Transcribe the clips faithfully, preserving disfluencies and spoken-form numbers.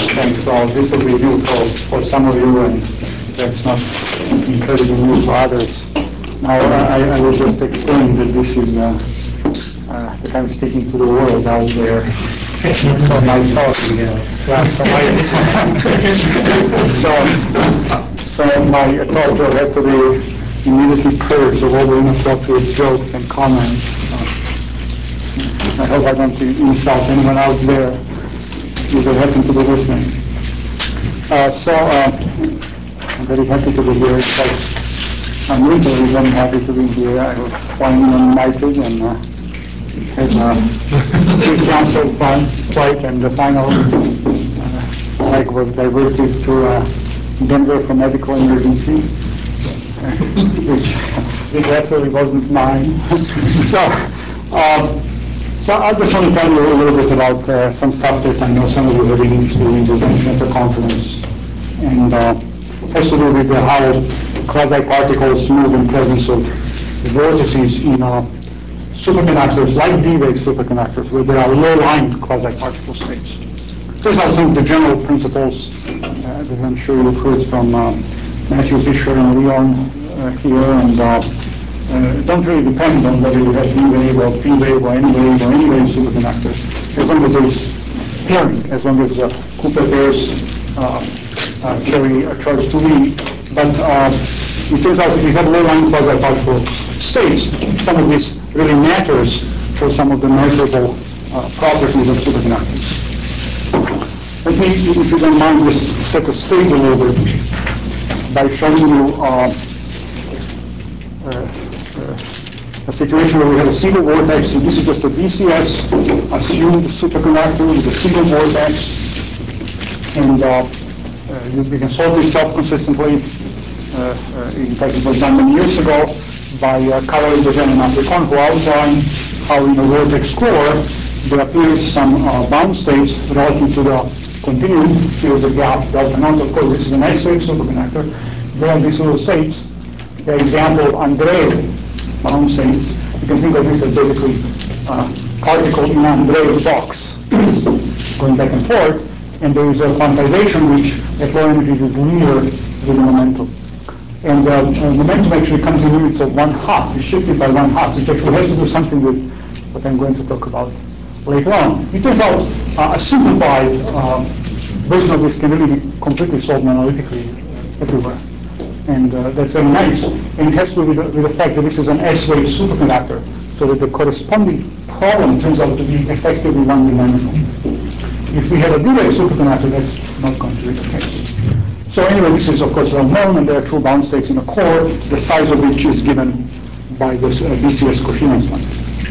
And so this will be new for, for some of you, and that's not incredibly new for others. Now, I, I will just explain that this is, uh, uh, that I'm speaking to the world out there. So my thought, yeah, so my, so, so my thought will have to be immediately purged of all the inappropriate jokes and comments. Uh, I hope I don't insult anyone out there if they happen to be listening. Uh, so uh, I'm very happy to be here. Because I'm literally very happy to be here. I was finally invited and uh, had a pre-canceled flight, and the final uh, leg was diverted to uh, Denver for medical emergency, uh, which, which actually wasn't mine. so, um, so I just want to tell you a little bit about uh, some stuff that I know some of you have been interested in the mentioned at the conference, and uh, has to do with uh, how quasi-particles move in presence of vortices in uh, superconductors, like D-wave superconductors, where there are low-lying quasi-particle states. Those are some of the general principles uh, that I'm sure you've heard from uh, Matthew Fisher and Leon uh, here, and uh, uh, don't really depend on whether you have D-wave or P-wave or any wave or any wave superconductors, as long as there's pairing, as long as uh, Cooper pairs uh, uh, carry a charge to V. But uh, it turns out if you have low-lying quasi-particle states, some of this really matters for some of the measurable uh, properties of superconductors. Let me, if you don't mind, just set the stage a little bit by showing you uh, uh, uh, a situation where we have a single vortex. So this is just a B C S assumed superconductor with a single vortex, and uh, uh, you, you can solve this self-consistently. Uh, uh, in fact, it was done many years ago by uh, Karel Ibožan and African, who outlined how in a vortex core there appears some uh, bound states relative to the continuum. Here is a gap, delta naught. Of course, this is an S-wave superconductor. There are these little states. The example of Andreev bound states. You can think of this as basically uh, particle in an Andreev box going back and forth. And there is a quantization which at low energies is linear with the momentum. And uh, uh, momentum actually comes in units of one half. It's shifted by one half, which actually has to do something with what I'm going to talk about later on. It turns out uh, a simplified uh, version of this can really be completely solved analytically uh, everywhere. And uh, that's very nice. And it has to do with the, with the fact that this is an S-wave superconductor, so that the corresponding problem turns out to be effectively one-dimensional. If we have a D-wave superconductor, that's not going to be the case. So anyway, this is of course well known, and there are true bound states in a core, the size of which is given by this uh, B C S coherence length.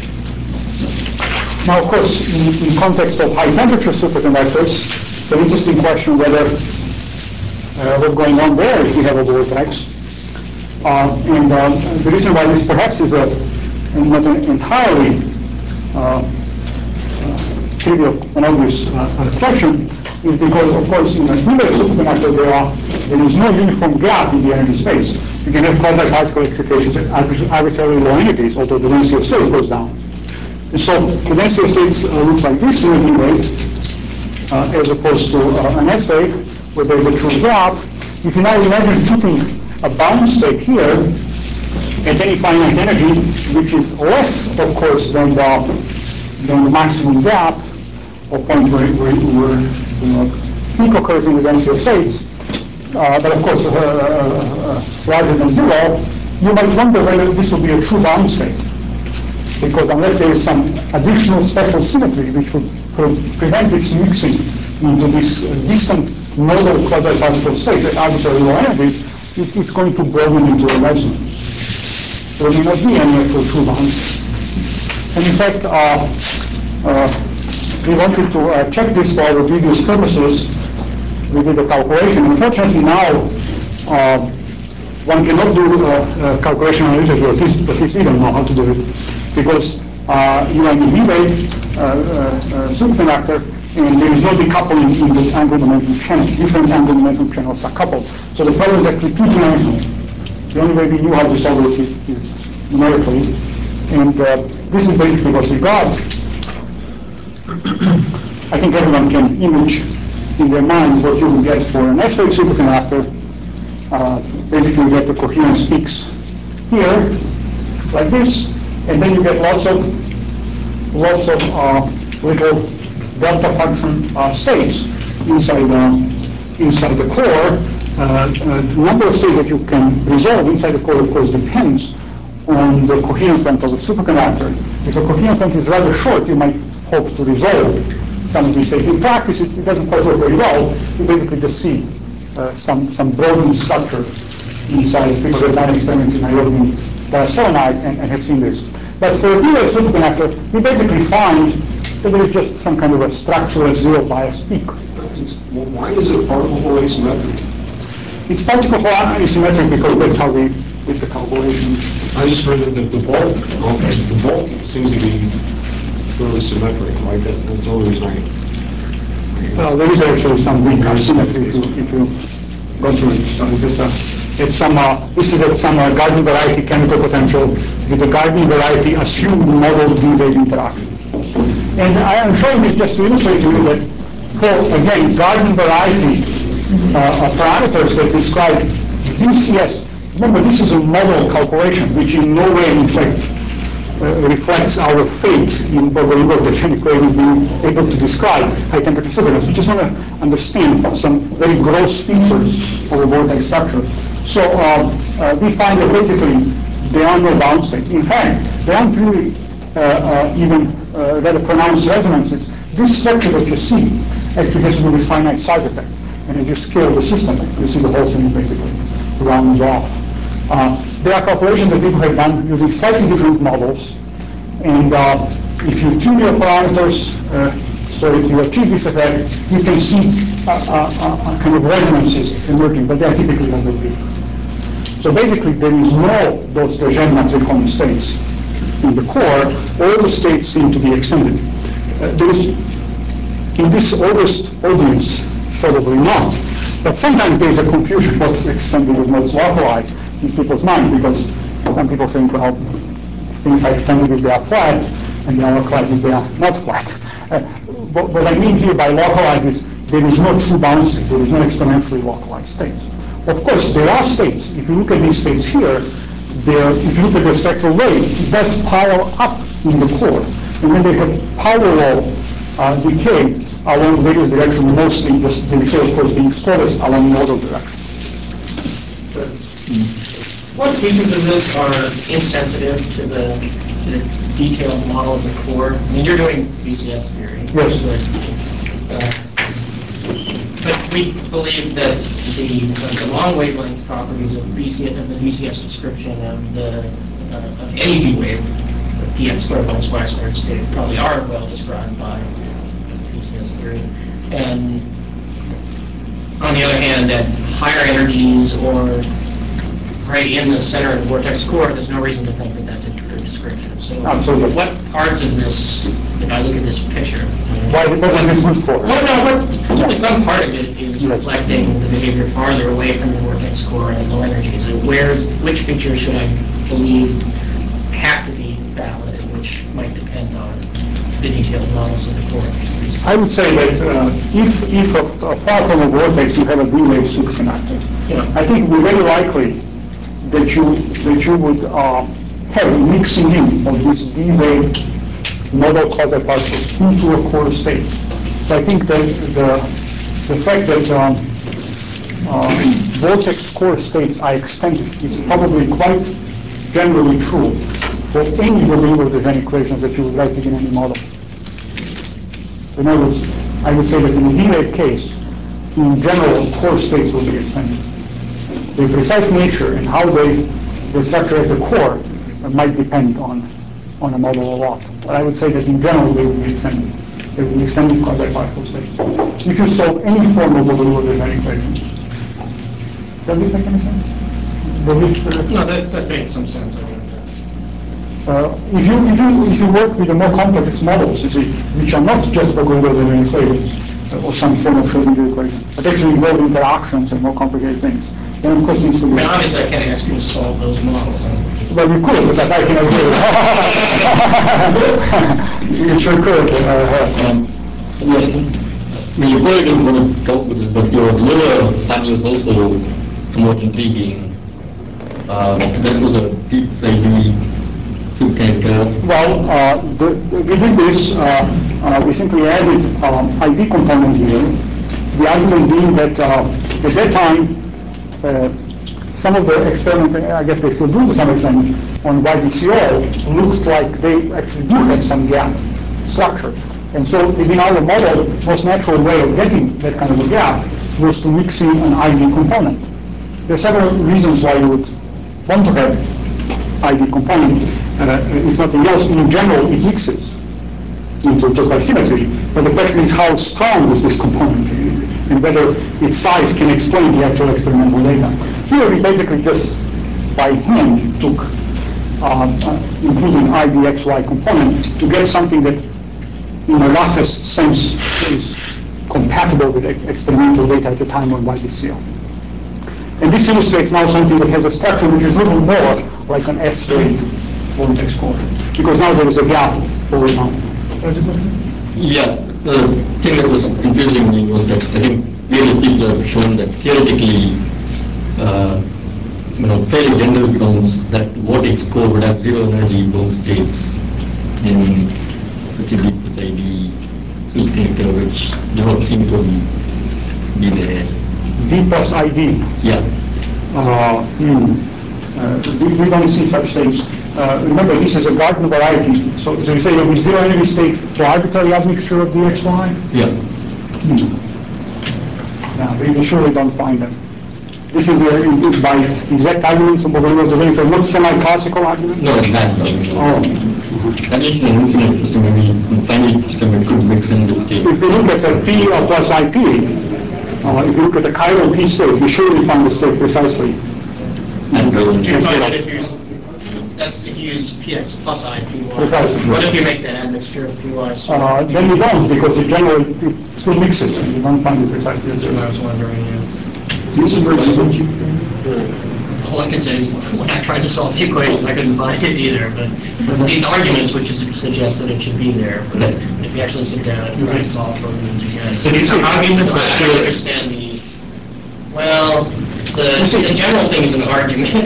Now, of course, in, in context of high temperature superconductors, it's an interesting question whether uh, what's going on there if we have a vortex. Uh, and uh, the reason why this perhaps is a not an entirely uh, uh, trivial and obvious uh, question is because, of course, in a D-wave superconductor, there, are, there is no uniform gap in the energy space. You can have quasi-particle excitations at arbitrarily low energies, although the density of states goes down. And so the density of states uh, looks like this in a D-wave, uh, as opposed to uh, an S-wave, where there's a true gap. If you now imagine putting a bound state here at any finite energy, which is less, of course, than the, than the maximum gap, or point where, where, where you know, peak occurs in the density of states, uh, but of course uh, uh, uh, larger than zero, you might wonder whether this will be a true bound state. Because unless there is some additional special symmetry which would pre prevent its mixing into this uh, distant nodal quasi-particle state at arbitrary low energies, it is going to broaden into a resonance. There may not be any actual true bound state. And in fact, uh, uh, we wanted to uh, check this for our previous purposes. We did a calculation. Unfortunately, now uh, one cannot do uh, uh, calculation analytically, at least, at least we don't know how to do it, because uh, you are in a D-wave uh, uh, uh, superconductor, and there is no decoupling in the angular momentum channel. Different angular momentum channels are coupled. So the problem is actually two-dimensional. The only way we knew how to solve this is, is numerically. And uh, this is basically what we got. I think everyone can image in their mind what you will get for an S-wave superconductor. Uh, basically, you get the coherence peaks here, like this, and then you get lots of lots of uh, little delta function uh, states inside the inside the core. Uh, uh, the number of states that you can resolve inside the core, of course, depends on the coherence length of the superconductor. If the coherence length is rather short, you might hope to resolve some of these states. In practice, it, it doesn't quite work very well. You basically just see uh, some some broken structure inside. People have done experiments in Nairobi diaselenide and, and have seen this. But for a D-wave superconductor, we basically find that there is just some kind of a structural zero bias peak. Well, why is it particle Hall asymmetric? It's particle Hall asymmetric because that's how we did the calculation. I just heard that the, the bulk, okay, the bulk seems to be fairly symmetric, right? That, that's the only reason I. Well, there is actually some weak asymmetry if you, if you go through it. So it's, uh, it's some, uh, this is at some uh, Garden variety chemical potential with the Garden variety assumed model D-wave interactions. And I am showing this just to illustrate to you that for, again, Garden variety uh, parameters that describe D C S. Remember, this is a model calculation, which in no way, in fact, uh, reflects our fate in Bogoliubov-Dejenek equation being able to describe high-temperature superconductors. We just want to understand some very gross features of a vortex structure. So uh, uh, we find that basically there are no bound states. In fact, there aren't really uh, uh, even uh, rather pronounced resonances. This structure that you see actually has to do with finite size effect. And as you scale the system, you see the whole thing basically rounds off. Uh, there are calculations that people have done using slightly different models. And uh, if you tune your parameters uh, so that you achieve this effect, you can see a, a, a kind of resonances emerging, but they are typically rather weak. So basically, there is no those Dejenek-Matricon states in the core. All the states seem to be extended. Uh, there is, in this august audience, probably not, but sometimes there is a confusion what's extended and what's localized in people's mind, because some people think, well, things are extended if they are flat, and they are localized if they are not flat. Uh, what, what I mean here by localized is there is no true bound state, there is no exponentially localized state. Of course, there are states. If you look at these states here, there, if you look at the spectral wave, it does pile up in the core. And then they have parallel uh, decay along various directions, mostly the, the decay, of course, being slowest along nodal direction. What features of this are insensitive to the, the detailed model of the core? I mean, you're doing B C S theory. Yes. But, uh, but we believe that the, the long wavelength properties of, B C S, of the B C S description of the uh, of any D wave, the P x squared minus y squared state, probably are well described by B C S theory. And on the other hand, at higher energies or right in the center of the vortex core, there's no reason to think that that's a good description. So Absolutely. What parts of this, if I look at this picture, Why, what is this good for? well, no, what, presumably some part of it is reflecting the behavior farther away from the vortex core and low energies. And where's, which features should I believe have to be valid, and which might depend on the detailed models of the core? I would say that uh, if, if a, a far from a vortex you have a D-wave superconductor, Yeah. I think it would be very likely that you that you would uh, have a mixing in of these D-wave model quasi-particles into a core state. So I think that the the fact that um, uh, vortex core states are extended is probably quite generally true for any Bogoliubov-Dejenek equations that you would write in any model. In other words, I would say that in the D-wave case, in general, core states will be extended. The precise nature and how they, they structure at the core uh, might depend on, on a model a lot. But I would say that in general, they will be extended. They will be extended quasi-particle states. If you solve any form of Bogoliubov-Dejenek equation. Does it make any sense? Does this, uh, No, that, that makes some sense. I mean, Uh, if you if you if you work with the more complex models, you see, which are not just Bogoliubov-Dejenek equations uh, or some form of Schrodinger equation, but actually involve interactions and more complicated things, then of course needs to be. I mean, obviously, I can't ask you to solve those models. Well, you could, but I cannot do it. You sure could. Uh, um, Yes. Well, you probably don't want to talk with this, but your lower panel is also somewhat intriguing. Uh, that was a deep I D subcharacter. Well, uh, the, the, we did this, uh, uh, we simply added um, I D component here. The argument being that uh, at that time, uh, some of the experiments, I guess they still do to some extent, on Y D C O looked like they actually do have some gap structure. And so in our model, the most natural way of getting that kind of a gap was to mix in an I D component. There are several reasons why you would want to have I D component. Uh, if nothing else, in general, it mixes into just by symmetry. But the question is how strong is this component and whether its size can explain the actual experimental data. Here we basically just by hand took uh, uh, including I D X Y component to get something that in the roughest sense is compatible with experimental data at the time on Y D C O. And this illustrates now something that has a structure which is a little more like an S-ray vortex core, because now there is a gap going on. Yeah, the thing that was confusing me was that I think various people have shown that theoretically, uh, you know, fairly general grounds that vortex core would have zero energy bound states in such a deep plus I D superconductor, which do not seem to be there. D plus I D. Yeah. Uh, hmm. uh, we, we don't see such states. Uh, remember, this is a Gardner variety. So, so you say there will be zero energy state for arbitrary admixture of D X Y? Yeah. Hmm. Yeah, we, we surely don't find them. This is a, by exact arguments of Bogoliubov's derivative, not semi-classical argument? No, exactly. Oh. At least in an infinite system, maybe in a finite system, it could mix in with states. If you look at the P plus I P, uh, if you look at the chiral P state, you surely find the state precisely. And Do you find that if you use, that's if you use P X plus I, P Y? Precisely. What if you make the admixture of P Y? Uh, then you don't, because it generally it still mixes, and you don't find it precisely. That's what I was wondering, yeah. This is very simple. All I can say is, when I tried to solve the equation, I couldn't find it either, but these arguments would just suggest that it should be there, but if you actually sit down and try to solve for them, you can. So these are arguments So I that don't understand the, well, the, the general thing is an argument.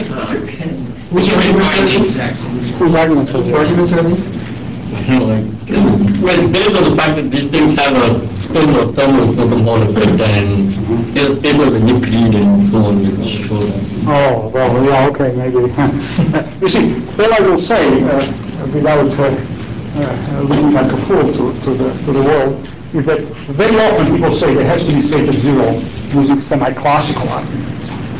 We can find the exact solution. Whose arguments are these? Arguments are these? I don't know, like, well, it's based on the fact that these things have a spin or thermal photon Hall effect, and there are papers that Nick Reed and so on which show that. Oh, well, yeah, okay, maybe. You see, all I will say, uh, without uh, uh, looking like a fool to, to, the, to the world, is that very often people say there has to be state of zero using semi-classical arguments.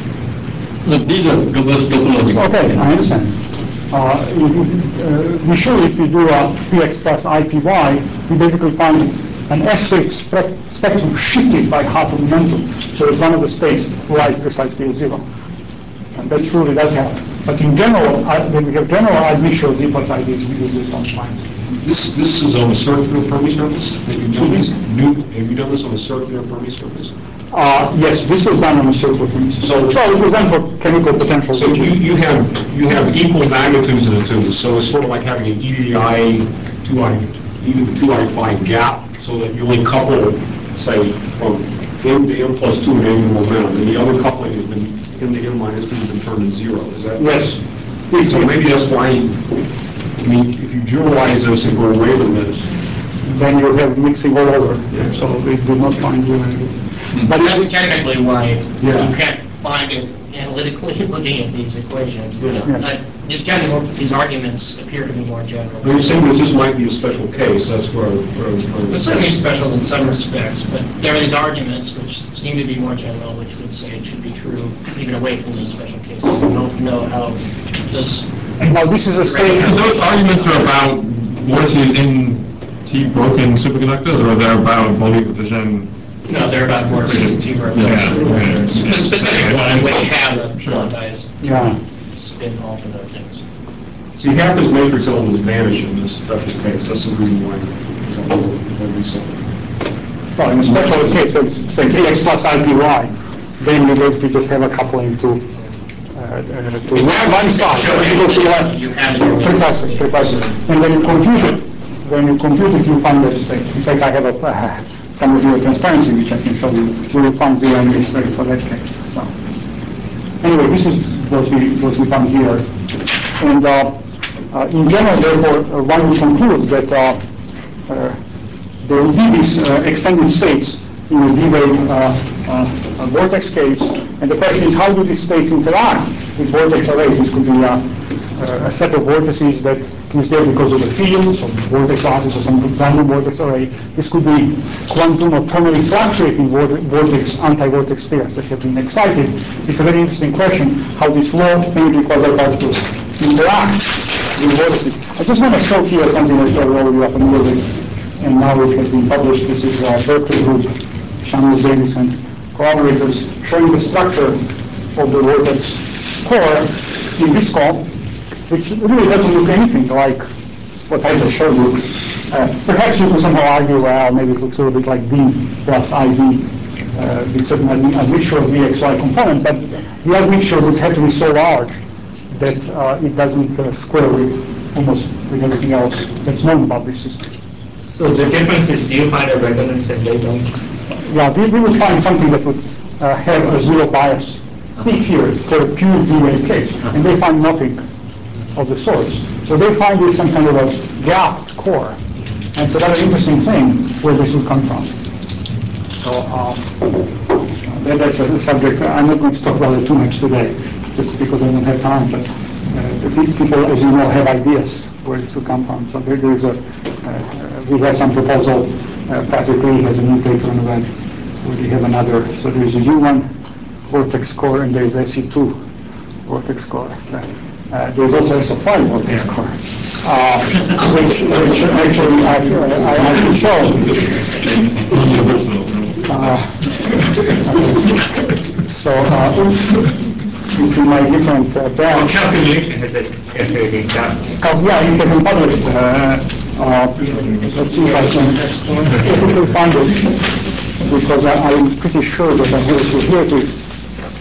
Look, these are reverse topological. Okay, I understand. Uh, if you, uh, we sure if you do a P X plus I P Y, you basically find an S-shaped spe spectrum shifted by half of momentum, so that one of the states lies precisely at zero. And that surely does happen. But in general, I, when we have general admixture of D plus I D, we just don't find it. This this is on a circular Fermi surface that you've done this. New, have you done this on a circular Fermi surface? Uh, yes, this was done on a circular Fermi surface. So, so it was done for chemical potential. So you, you have you have equal magnitudes of the two. So it's sort of like having an E to the I, two I, E to the two I phi gap, so that you only couple, say, from M to M plus two in angular momentum, and the other coupling has been M to M minus two has been turned to zero. Is that? Yes. So maybe that's why. I mean, if you generalize this and go away from this, then you have mixing all over. Yeah. So we did not find you anything. But that's technically why Yeah. you can't find it analytically looking at these equations. You know, Yeah. uh, these general, these arguments appear to be more general. you're saying this, this might be a special case. That's where, where I was trying to It's certainly special in some respects, but there are these arguments which seem to be more general, which would say it should be true even away from these special cases. I don't know how those. Now this is a state. Those arguments are about vortices in T-broken superconductors, or they're about volume division? No, they're about vortices and T-broken. Yeah, yeah. The specific one, which have a quantized Yeah. spin alternate things. See, half his matrix elements vanish in this special case. That's the reason why. Well, in a special case, so it's say K X plus I P Y, then you basically just have a coupling to uh, uh, to one one side. It goes to the left. You have it. Precisely, precisely. And when you compute it, when you compute it, you find that state. In fact, I have a uh, some of your transparency, which I can show you, we will find zero energy state for that case. So anyway, this is what we what we found here, and uh, uh, in general, therefore, uh, one would conclude that uh, uh, there will be these uh, extended states in a D-wave uh, uh, vortex case, and the question is, how do these states interact with vortex arrays? This could be uh, uh, a set of vortices that is there because of the field, some vortex lattice or some random vortex array. This could be quantum or ternary fluctuating vortex, anti-vortex pairs that have been excited. It's a very interesting question, how these low energy quasi-particles interact with vortices. I just want to show here something that you already are familiar with, and now it has been published. This is uh, Berkeley group, Samuel Davis and collaborators, showing the structure of the vortex core in this call, which really doesn't look anything like what I just showed you. Uh, perhaps you could somehow argue, well, maybe it looks a little bit like D plus I D, uh, with certain admixture of the X Y component, but the admixture would have to be so large that uh, it doesn't uh, square with almost with everything else that's known about this system. So the difference is you find a resonance and they don't? Yeah, we, we would find something that would uh, have a zero bias peak here for a pure D-wave case, and they find nothing of the sorts. So they find this some kind of a gapped core. And it's a very interesting thing where this would come from. So uh, that, that's a subject. I'm not going to talk about it too much today, just because I don't have time. But uh, the people, as you know, have ideas where this will come from. So there, there is a, uh, we have some proposal. Uh, Patrick Lee has a new paper on the web where we have another. So there is a U one vortex core and there is S E two vortex core. Uh, there's also S O five vortex core, uh, which, which actually I, I, I should show. Uh, so, uh, oops, it's in my different uh, branch. Calculation has it calculating that? Uh, yeah, it has been published. Uh, uh, let's see if I can, if we can find it, because I, I'm pretty sure that I have it here. It is.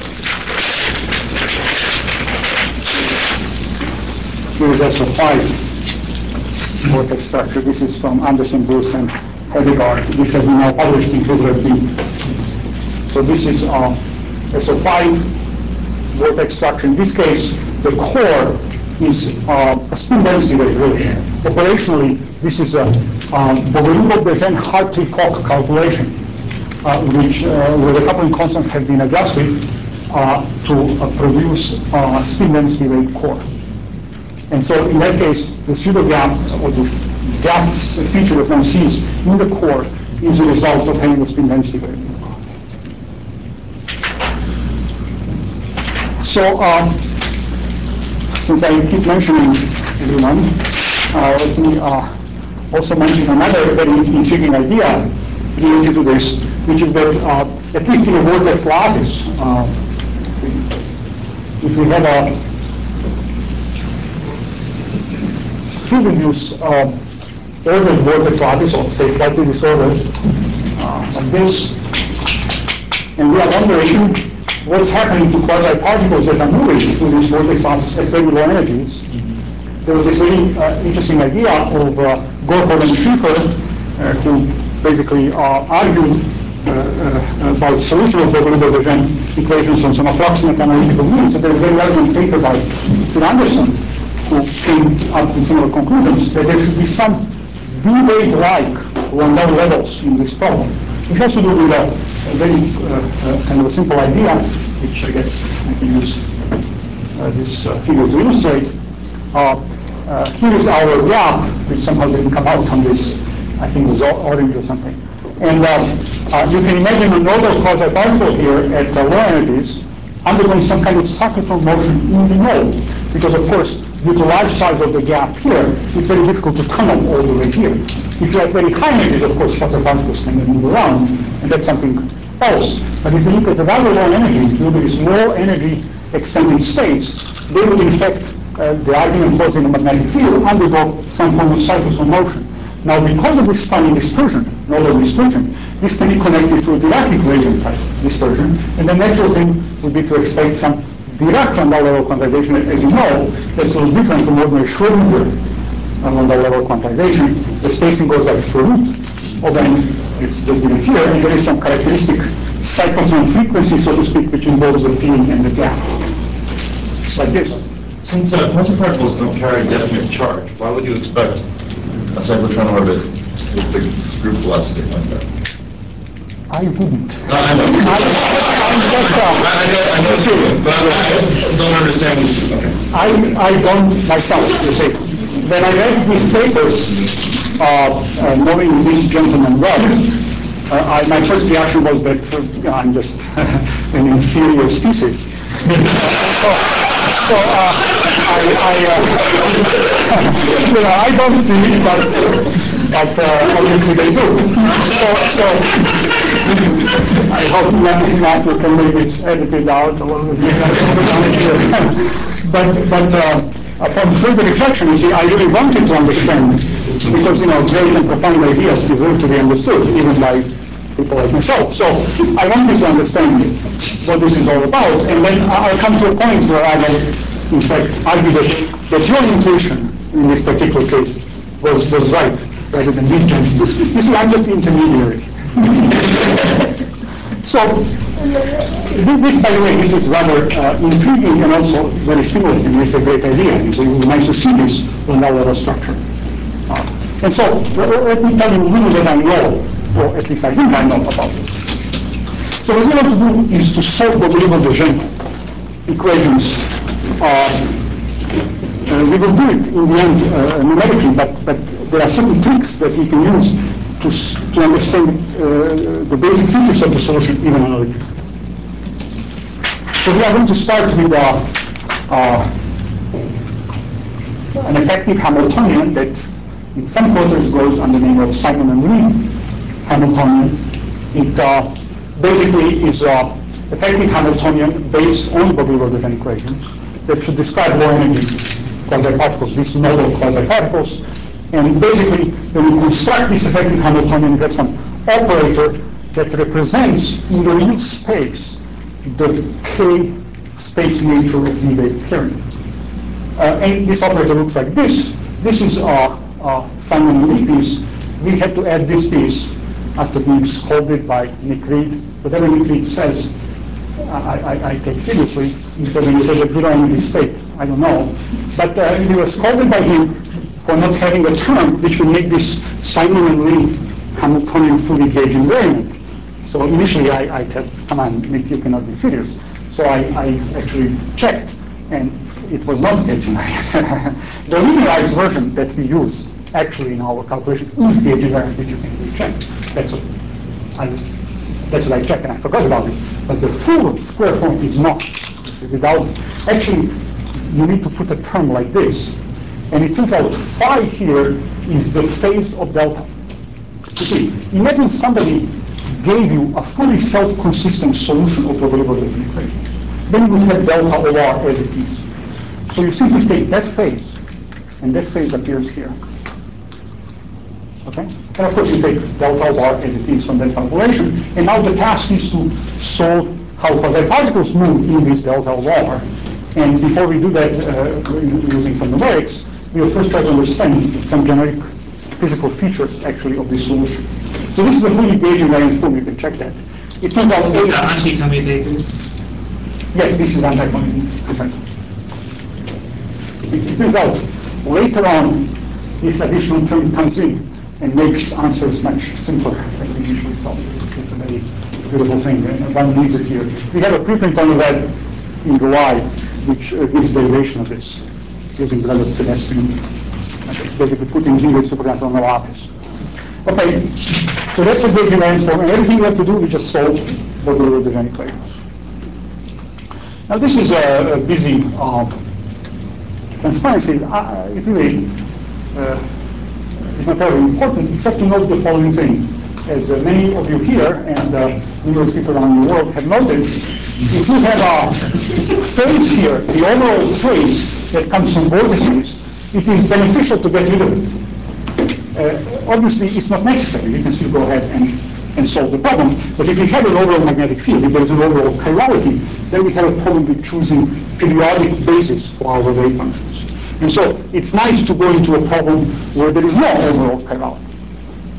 Here is S O five vortex structure. This is from Anderson, Bruce, and Hedegaard. This has been now published in Fibra B. So this is uh, S O five vortex structure. In this case, the core is uh, a spin density rate, really. Operationally, this is a um, Bogoliubov-Dejean-Hartree-Fock calculation, uh, which uh, where the coupling constant had been adjusted uh, to uh, produce a uh, spin density rate core. And so in that case, the pseudo gap, or this gap feature that one sees in the core, is a result of having the spin density rate. So um, since I keep mentioning everyone, uh, let me uh, also mention another very intriguing idea related to this, which is that uh, at least in a vortex lattice, uh, if we have a field-induced uh, ordered vortex lattice, or say slightly disordered, uh, like this, and we are wondering what's happening to quasi-particles that are moving through this vortex lattice at very low energies. Mm-hmm. There was this very uh, interesting idea of uh, Gorkov and Schiffer, uh, who basically uh, argued uh, uh, about solution of the Bogoliubov-Dejean equations on some approximate analytical means. And there's a very elegant paper by Phil Anderson, who came up with similar conclusions, that there should be some D-wave-like Landau levels in this problem. It has to do with a, a very uh, uh, kind of a simple idea, which I guess I can use uh, this uh, figure to illustrate. Uh, uh, here is our gap, which somehow didn't come out on this, I think it was orange or something. And uh, uh, you can imagine a nodal quasi-particle here at uh, low energies undergoing some kind of cyclical motion in the node, because of course, due to large size of the gap here, it's very difficult to tunnel all the way here. If you're at very high energies, of course, Potter particles can move around, and that's something else. But if you look at the very low energy, due to these low energy extended states, they would in fact, uh, the argument was in the magnetic field, undergo some form of cyclical motion. Now, because of this stunning dispersion, nodal dispersion, this can be connected to a Dirac equation type dispersion, and the natural thing would be to expect some Dirac Landau level quantization. As you know, that's a little different from ordinary Schrodinger Landau level quantization. The spacing goes like square root of n It's just given here, and there is some characteristic cyclotron frequency, so to speak, which involves the field and the gap. It's like this. Since uh, quasi-particles don't carry definite charge, why would you expect a cyclotron orbit with the group velocity like that? I wouldn't. No, I know. I, I'm just, uh, I I know, I know, see, but I just don't understand. Okay. I, I don't myself, you see. When I read these papers, uh, uh, knowing this gentleman well, uh, I, my first reaction was that uh, you know, I'm just an inferior species. so, so uh, I, I, uh, you know, I don't see it, but, but uh, obviously they do. So, so I hope Matthew can make it edited out a little bit. but, but uh, upon further reflection, you see, I really wanted to understand, because, you know, great and profound ideas deserve to be understood, even by people like myself. So I wanted to understand what this is all about, and then I'll come to a point where I will, in fact, argue that, that your intuition in this particular case was, was right, rather than this gentleman. You see, I'm just the intermediary. So, this, by the way, this is rather uh, intriguing and also very stimulating. It's a great idea. It's nice to see this in our level structure. Uh, and so, let me tell you a little bit I know, or at least I think I know about it. So what we want to do is to solve the Bogoliubov-de Gennes equations. Uh, uh, we will do it in the end uh, numerically, but, but there are certain tricks that we can use to, to understand uh, the basic features of the solution, even analytically. So we are going to start with uh, uh, an effective Hamiltonian that in some quarters goes under the name of Simon and Lee Hamiltonian. It uh, basically is an effective Hamiltonian based on Bogoliubov-de Gennes equations that should describe low energy quasi-particles, these novel quasi-particles. And basically, when you construct this effective Hamiltonian, you have some operator that represents in the real space the K space nature of the wave period. Uh, and this operator looks like this. This is our, our Simon and Lee piece. We had to add this piece after being scolded by Nick Reed. Whatever Nick Reed says, I, I, I take seriously, because he said that zero energy state. I don't know. But uh, we were scolded by him for not having a term which would make this Simon and Lee Hamiltonian fully gauge invariant. So initially I, I said, come on, Nick, you cannot be serious. So I, I actually checked, and it was not gauge invariant. The linearized version that we use actually in our calculation is gauge invariant, which you can easily check. That's what I was, that's what I checked, and I forgot about it. But the full square form is not. Without, actually, you need to put a term like this. And it turns out phi here is the phase of delta. You see, imagine somebody gave you a fully self-consistent solution of the Bogoliubov-de Gennes equation. Then you would have delta O R as it is. So you simply take that phase, and that phase appears here. Okay? And of course you take delta O R as it is from that calculation, and now the task is to solve how quasi-particles move in this delta O R. And before we do that uh, using some numerics, we'll first try to understand some generic physical features actually of this solution. So this is a fully gauge invariant form, you can check that. It turns out Is that anti-commutative? yes, this is anti-commutative, precisely. It, it turns out later on this additional term comes in and makes answers much simpler than we initially thought. It's a very beautiful thing, and one needs it here. We have a preprint on the web in July which uh, gives derivation of this using blended pedestrian, basically putting Hilbert superconductor on the lattice. Okay, so that's a gauge invariant form, and everything you have to do is just solve Bogoliubov-de Gennes equations. Now this is a, a busy uh, transparency. Uh, it really uh, is not very important, except to note the following thing. As uh, many of you here and uh, numerous people around the world have noted, if you have a phase here, the overall phase that comes from vortices, it is beneficial to get rid of it. Uh, obviously, it's not necessary. You can still go ahead and, and solve the problem. But if we have an overall magnetic field, if there is an overall chirality, then we have a problem with choosing periodic basis for our wave functions. And so it's nice to go into a problem where there is no overall chirality.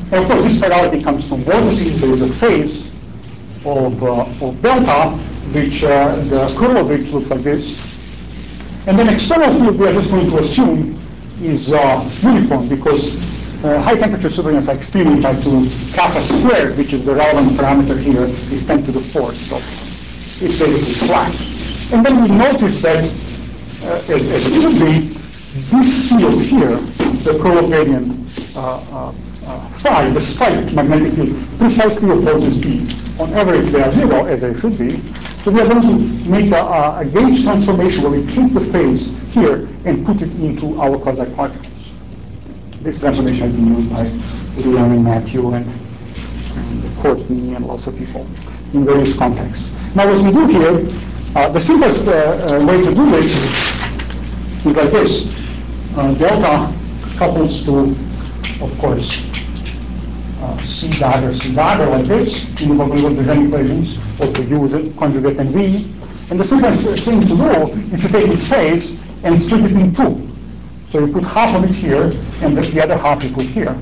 And of course, this chirality comes from vortices. There is a phase of, uh, of delta, which uh, the curl of which looks like this. And then external field, we are just going to assume is uh, uniform, because uh, high temperature superunions are extremely tight to kappa squared, which is the relevant parameter here, is ten to the fourth. So it's basically flat. And then we notice that, uh, as, as it should be, this field here, the curl gradient uh, uh, uh, phi, the spiked magnetic field, precisely opposes B. On average, they are zero, as they should be. So we are going to make a, a, a gauge transformation where we take the phase here and put it into our quasi-particles. This transformation has been used by William and Matthew and, and Courtney and lots of people in various contexts. Now, what we do here, uh, the simplest uh, uh, way to do this is like this. Uh, delta couples to, of course, uh, C dagger, C dagger like this, in the Bogoliubov Design equations, or to use it, conjugate and V. And the simplest thing to do is to take its phase and split it in two. So you put half of it here, and the, the other half you put here.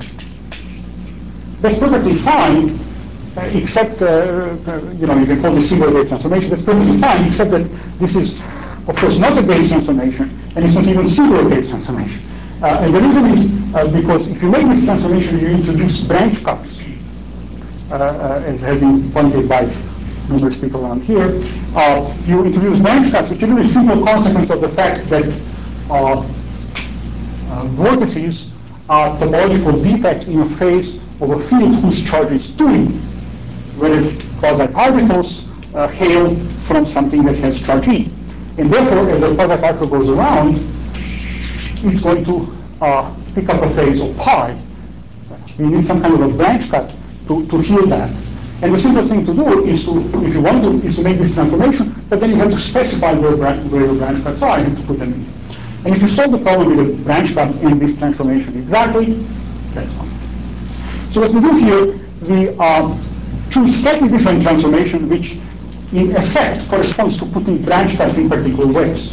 That's perfectly fine, uh, except, uh, uh, you know, you can call this single gauge transformation. That's perfectly fine, except that this is, of course, not a gauge transformation, and it's not even single gauge transformation. Uh, and the reason is uh, because if you make this transformation, you introduce branch cuts, uh, uh, as has been pointed by numerous people around here. Uh, you introduce branch cuts, which is really a simple consequence of the fact that uh, uh, vortices are topological defects in a phase of a field whose charge is two e, whereas quasi-particles uh, hail from something that has charge e. And therefore, as the quasi-particle goes around, it's going to uh, pick up a phase of pi. You need some kind of a branch cut to, to heal that. And the simplest thing to do is to, if you want to, is to make this transformation, but then you have to specify where, where the branch cuts are, you have to put them in. And if you solve the problem with the branch cuts in this transformation exactly, that's fine. So what we do here, we uh, choose slightly different transformation, which in effect corresponds to putting branch cuts in particular ways.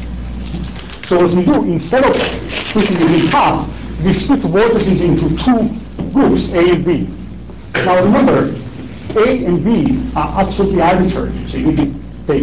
So what we do, instead of splitting it in half, we split vortices into two groups, A and B. Now remember, A and B are absolutely arbitrary. So you can take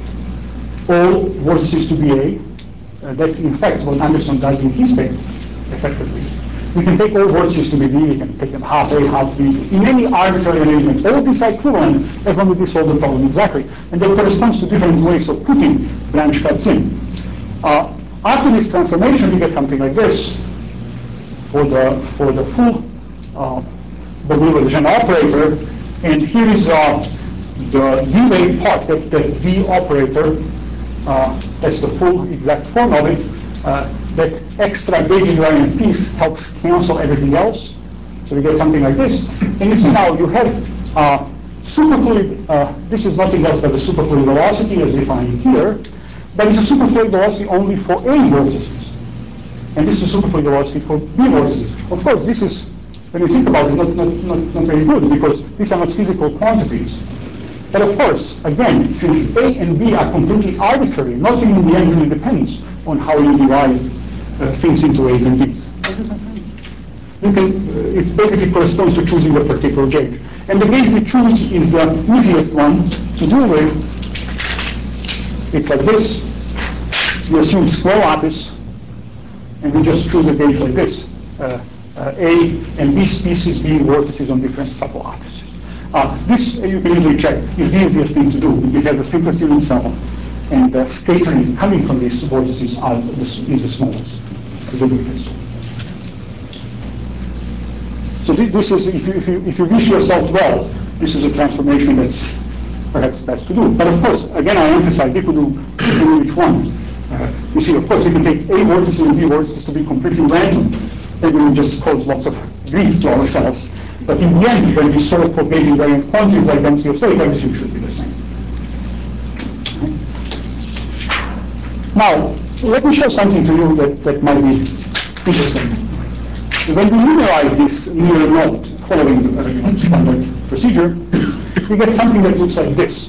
all vortices to be A. Uh, that's in fact what Anderson does in his paper, effectively. We can take all vortices to be B, we can take them half A, half B, in any arbitrary arrangement. All these are equivalent as long as we solve the problem exactly. And that corresponds to different ways of putting branch cuts in. Uh, after this transformation, we get something like this. For the, for the full uh, Bogoliubov operator, and here is uh, the D-wave part, that's the D operator, uh, that's the full exact form of it. Uh, that extra gauge invariant piece helps cancel everything else. So we get something like this. And you see now you have uh, superfluid, uh, this is nothing else but the superfluid velocity as defined here, but it's a superfluid velocity only for A vortices. And this is superfluid velocity for B vortices. Of course, this is, when you think about it, not, not, not, not very good, because these are not physical quantities. But of course, again, since A and B are completely arbitrary, nothing in the end really depends on how you divide uh, things into A's and B's. You can, uh, it basically corresponds to choosing a particular gauge. And the gauge we choose is the easiest one to deal with. It's like this. We assume square lattice, and we just choose a gauge like this. Uh, uh, A and B species being vortices on different sublattices. Uh, this, uh, you can easily check, is the easiest thing to do. It has the simplest unit cell, and the scattering coming from these vortices are the, is the smallest, the weakest. So th this is, if you, if, you, if you wish yourself well, this is a transformation that's perhaps best to do. But of course, again, I emphasize, we could do, we could do each one. Uh, you see, of course, you can take A vortices and B vortices to be completely random, and we will just cause lots of grief to ourselves. But in the end, when we solve for gauge invariant quantities like density of states, everything should be the same. Now, let me show something to you that, that might be interesting. When we linearize this near node following the uh, standard procedure, we get something that looks like this.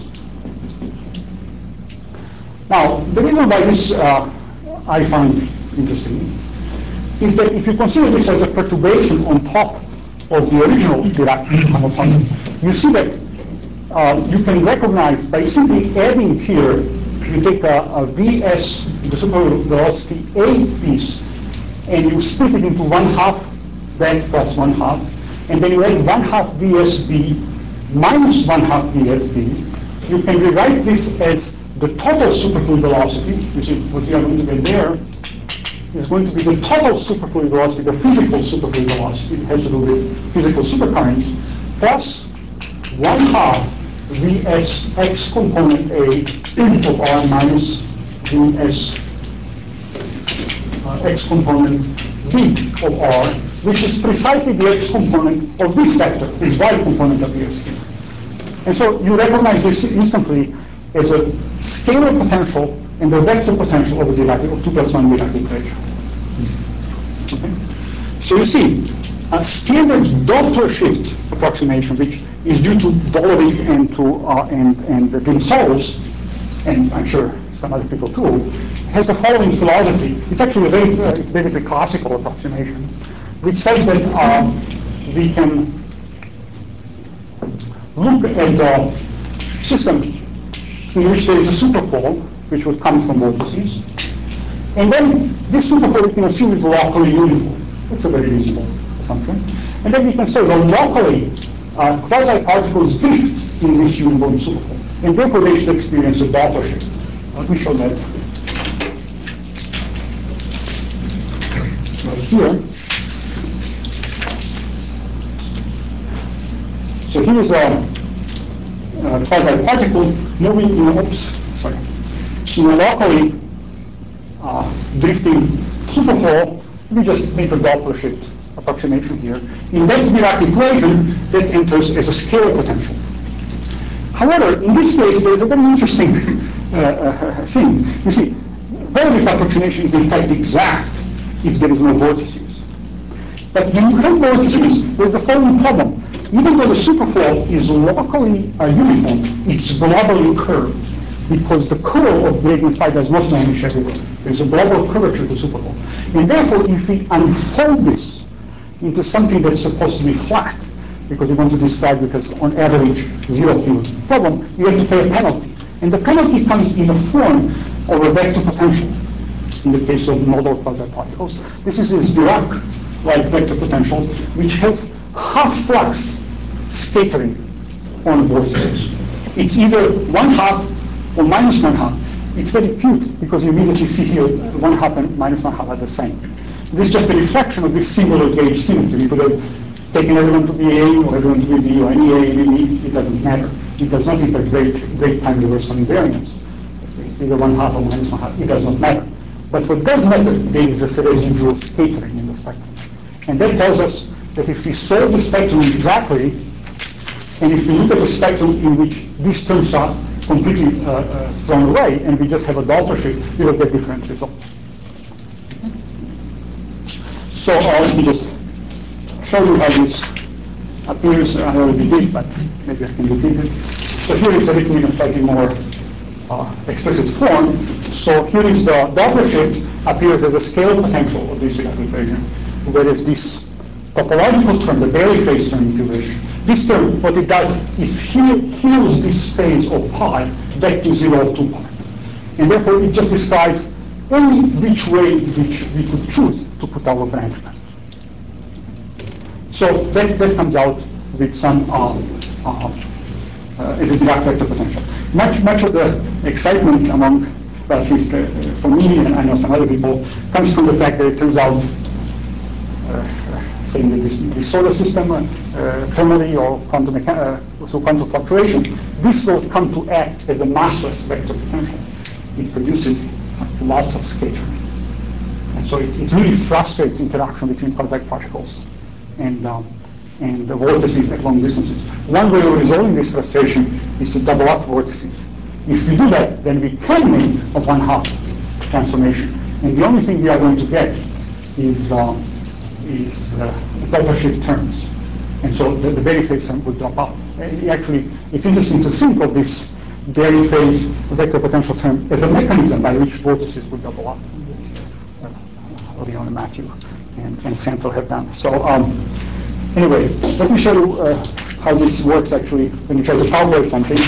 Now, the reason why this uh, I find interesting is that if you consider this as a perturbation on top of the original Dirac Hamiltonian, you see that uh, you can recognize by simply adding here, you take a, a Vs, the supervelocity A piece, and you split it into one half that plus one half, and then you add one half V S B minus one half V S B. You can rewrite this as the total superfluid velocity, which is what you are going to get there, is going to be the total superfluid velocity, the physical superfluid velocity, it has to do with physical supercurrents, plus one half Vs x component A of R minus Vs uh, x component B of R, which is precisely the x component of this vector, this y component appears here. And so you recognize this instantly as a scalar potential and the vector potential of a Dirac, of two plus one Dirac equation. Okay. So you see, a standard Doppler shift approximation, which is due to Bolovic and to uh, and and Dimsolves, and I'm sure some other people too, has the following philosophy. It's actually a very, uh, it's basically classical approximation, which says that uh, we can look at the system in which there is a superfall, which would come from vortices, and then this superfall we can assume is locally uniform. It's a very reasonable assumption. And then we can say, well, locally, uh, quasi-particles drift in this uniform superfall, and therefore they should experience a Doppler shift. Let me show that right here. So here is a, a quasi-particle moving in, oops, sorry, in a locally uh, drifting superfall. We just make a Doppler shift approximation here. In that Dirac equation, that enters as a scalar potential. However, in this case, there is a very interesting uh, uh, thing. You see, Bolovic approximation is in fact exact if there is no vortices. But when you have vortices, there's the following problem. Even though the superfall is locally uh, uniform, it's globally curved, because the curl of gradient phi does not vanish everywhere. There's a global curvature to superfall. And therefore, if we unfold this into something that's supposed to be flat, because we want to describe it as on average zero field problem, we have to pay a penalty. And the penalty comes in the form of a vector potential. In the case of nodal quasi-particles, this is this Dirac-like vector potential, which has half flux scattering on vortices. It's either one half or minus one half. It's very cute because you immediately see here one half and minus one half are the same. This is just a reflection of this singular gauge symmetry. You could have taken everyone to be A or everyone to be B or any A, any B, it doesn't matter. It does not integrate great time reversal invariance. It's either one half or minus one half. It does not matter. But what does matter, there is a residual scattering in the spectrum. And that tells us that if we solve the spectrum exactly, and if we look at the spectrum in which these terms are completely uh, uh, thrown away, and we just have a Doppler shift, we will get different results. So uh, let me just show you how this appears. I already did, but maybe I can repeat it. So here is written in a slightly more uh, explicit form. So here is the Doppler shift appears as a scalar potential of this equation, whereas this topological term, the Bailey phase term, if you wish, this term, what it does, it heals this phase of pi back to zero or two pi. And therefore, it just describes only which way which we could choose to put our branch bands. So that, that comes out with some uh, uh, uh, as a Dirac vector potential. Much, much of the excitement among, well, at least uh, for me and I know some other people, comes from the fact that it turns out uh, saying that this, the solar system, uh, thermally or quantum uh, through quantum fluctuation, this will come to act as a massless vector potential. It produces some, lots of scattering. And so it, it really frustrates interaction between quasi-particles and, um, and the vortices at long distances. One way of resolving this frustration is to double up vortices. If we do that, then we can make a one-half transformation. And the only thing we are going to get is um, is uh, Doppler shift terms. And so the, the Bailey phase term would drop out. Uh, actually, it's interesting to think of this Bailey phase vector potential term as a mechanism by which vortices would double up. Uh, Leon and Matthew and, and Santel have done. So um, Anyway, let me show you uh, how this works actually when you try to calculate something.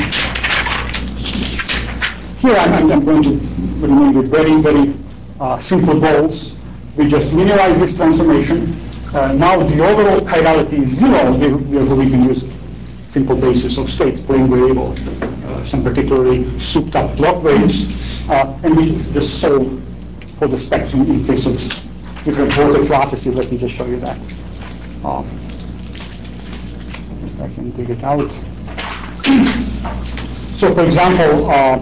Here I'm, I'm going to remain with very, very uh, simple goals. We just linearize this transformation. Uh, now the overall chirality is zero, therefore we can use simple basis of states, plane variable, uh, some particularly souped up block waves, uh, and we just solve for the spectrum in case of different vortex lattices. Let me just show you that. Um, if I can dig it out. So for example, uh,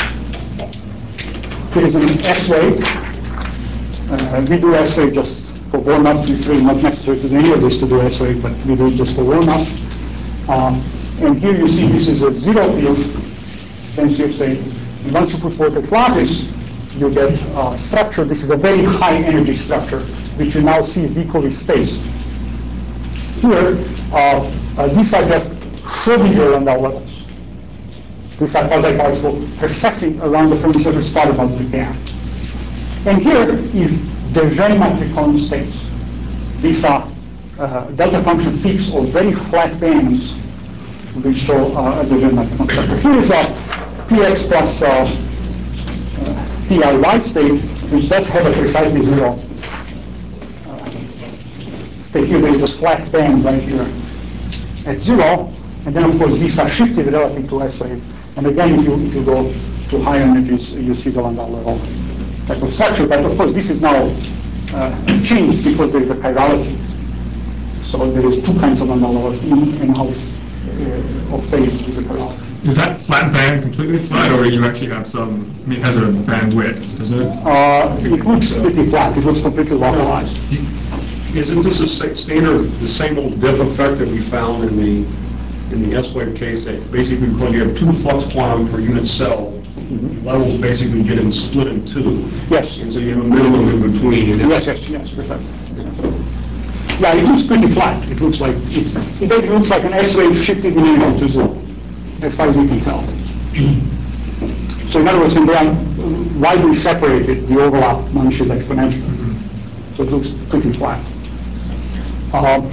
here is an S-wave. Uh, we do S-wave just for warm-up. It's really not necessary to do any of this to do S-wave, but we do it just for warm-up. Um, and here you see this is a zero field density of state. And once you put vortex lattice, you get a structure. This is a very high energy structure, which you now see is equally spaced. Here, uh, uh, these are just Schrodinger Landau levels. These are quasi-particle processing around the Fermi surface spotted multiplication. And here is the Jean-Matricon states. These are uh, delta function peaks of very flat bands which show uh, the Jean-Matricon structure. Here is a Px plus uh, uh, Piy state, which does have a precisely zero uh, state. Here there is a flat band right here at zero, and then of course these are shifted relative to S-wave. And again, if you, if you go to higher energies, you see the Landau level type of structure. But of course, this is now uh, changed because there is a chirality. So there is two kinds of Landau levels in and out uh, of phase with the chirality. Is that flat band completely flat, or you actually have some, I mean, it has a band width, does it? Uh, it looks pretty flat. It looks completely localized. Isn't this a sa- standard, the same old dip effect that we found in the in the S-wave case, that basically when you have two flux quantum per unit cell, mm-hmm. levels basically get in split in two. Yes. And so you have a minimum in between. And yes, yes, yes, precisely. Yeah, it looks pretty flat. It looks like it's, it basically looks like an S-wave shifted in and out to zero, as far as we can tell. So in other words, when they are widely separated, the overlap diminishes exponentially. Mm-hmm. So it looks pretty flat. Um,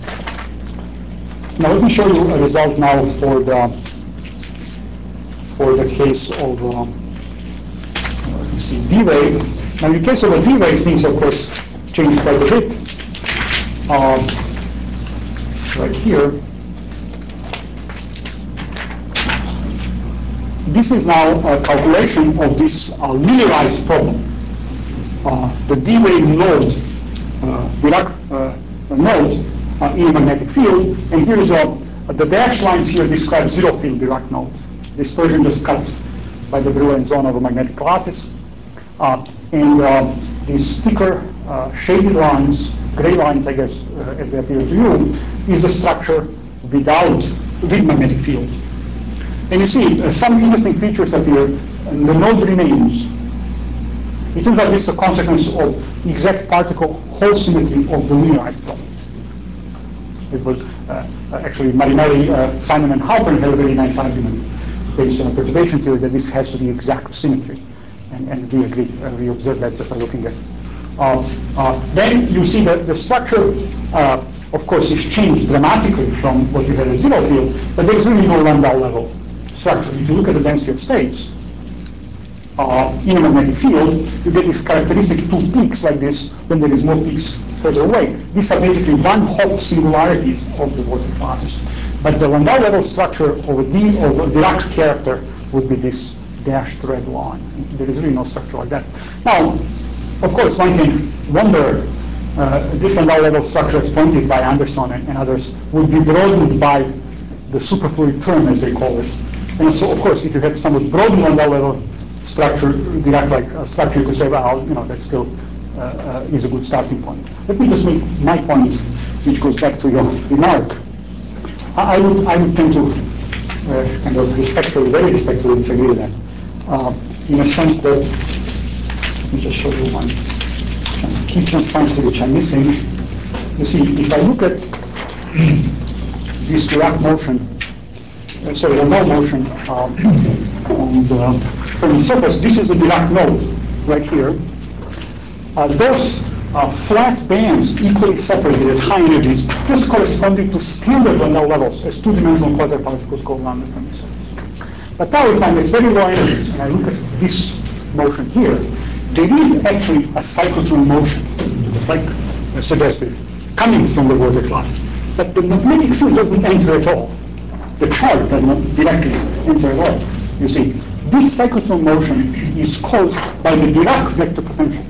Now let me show you a result now for the for the case of um, let me see D-wave. Now in the case of a D-wave, things of course change quite a bit. Um, right here, this is now a calculation of this uh, linearized problem. Uh, the D-wave node, uh, Dirac uh, node. Uh, in a magnetic field, and here's a, the dashed lines here describe zero field Dirac node. Dispersion just cut by the Brillouin zone of a magnetic lattice. Uh, and uh, these thicker uh, shaded lines, gray lines, I guess, uh, as they appear to you, is the structure without, with magnetic field. And you see uh, some interesting features appear, and the node remains. It turns out this is a consequence of exact particle Hall symmetry of the linearized problem. This was uh, actually Marinelli, uh, Simon, and Halpern had a very nice argument based on a perturbation theory that this has to be exact symmetry, and, and we agree. Uh, we observed that by looking at. Uh, uh, then you see that the structure, uh, of course, is changed dramatically from what you had at zero field, but there is really no Landau level structure. If you look at the density of states uh, in a magnetic field, you get these characteristic two peaks like this when there is more peaks further away. These are basically one Hopf singularities of the vortex lattice. But the Landau level structure of a D of a Dirac character would be this dashed red line. There is really no structure like that. Now, of course, one can wonder, uh, this Landau level structure as pointed by Anderson and, and others would be broadened by the superfluid term, as they call it. And so, of course, if you had somewhat broadened Landau level structure, Dirac-like uh, structure, you could say, well, you know, that's still Uh, uh, is a good starting point. Let me just make my point, which goes back to your remark. I, I would I would tend to uh, kind of respectfully, very respectfully disagree with that, uh, in a sense that, let me just show you one key transparency which I'm missing. You see, if I look at this Dirac motion, uh, sorry, the null motion uh, on the Fermi surface, this is a Dirac node right here. Uh, those uh, flat bands equally separated at high energies, just corresponding to standard Landau levels as two-dimensional quasi-particles go around the Fermi surface. But now we find that very low energies, and I look at this motion here, there is actually a cyclotron motion, just like suggested, coming from the vortex line. But the magnetic field doesn't enter at all. The charge does not directly enter at all. You see, this cyclotron motion is caused by the Dirac vector potential.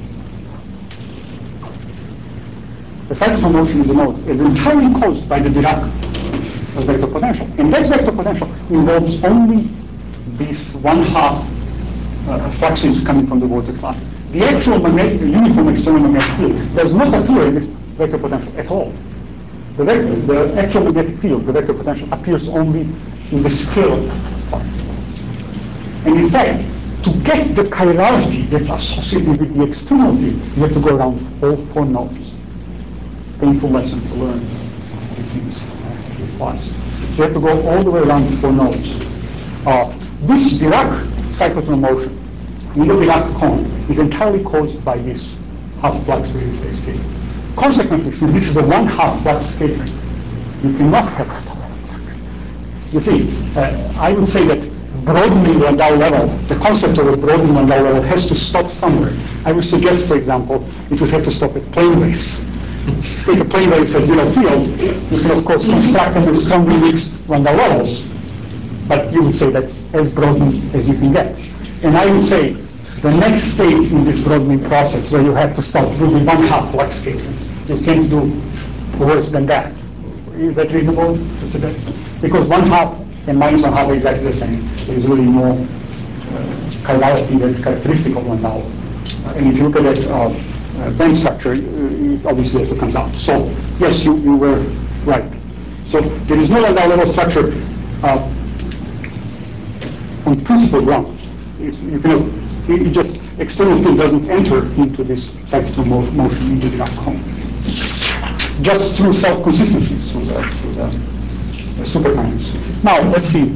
The cyclotron motion in the node is entirely caused by the Dirac vector potential. And that vector potential involves only these one-half uh, fluxes coming from the vortex line. The actual magnetic, the uniform external magnetic field does not appear in this vector potential at all. The, vector, the actual magnetic field, the vector potential, appears only in the scalar part. And in fact, to get the chirality that's associated with the external field, you have to go around all four nodes. Painful lesson to learn, it seems, uh, this class. You have to go all the way around the four nodes. Uh, this Dirac cyclotron motion in the Dirac cone is entirely caused by this half-flux wave phase scattering. Consequently, since this is a one-half flux scattering, you cannot have it. You see, uh, I would say that broadening Landau level, the concept of a broadening Landau level has to stop somewhere. I would suggest, for example, it would have to stop at plane waves. Take a plane wave at zero field, you can of course construct them with strongly mixed Landau levels, but you would say that's as broadened as you can get. And I would say the next stage in this broadening process where you have to stop would be one half flux scattering. You can't do worse than that. Is that reasonable to suggest? Because one half and minus one half are exactly the same. There is really no uh, chirality that is characteristic of Landau. Uh, and if you look at that uh, uh, band structure, uh, it obviously also comes out. So yes, you, you were right. So there is no Landau level structure uh, on principal grounds. It's, you cannot, it, it just external field doesn't enter into this cyclotron mo motion into the Dirac cone. Just through self-consistency, through the, through the uh, supercurrents. Now let's see.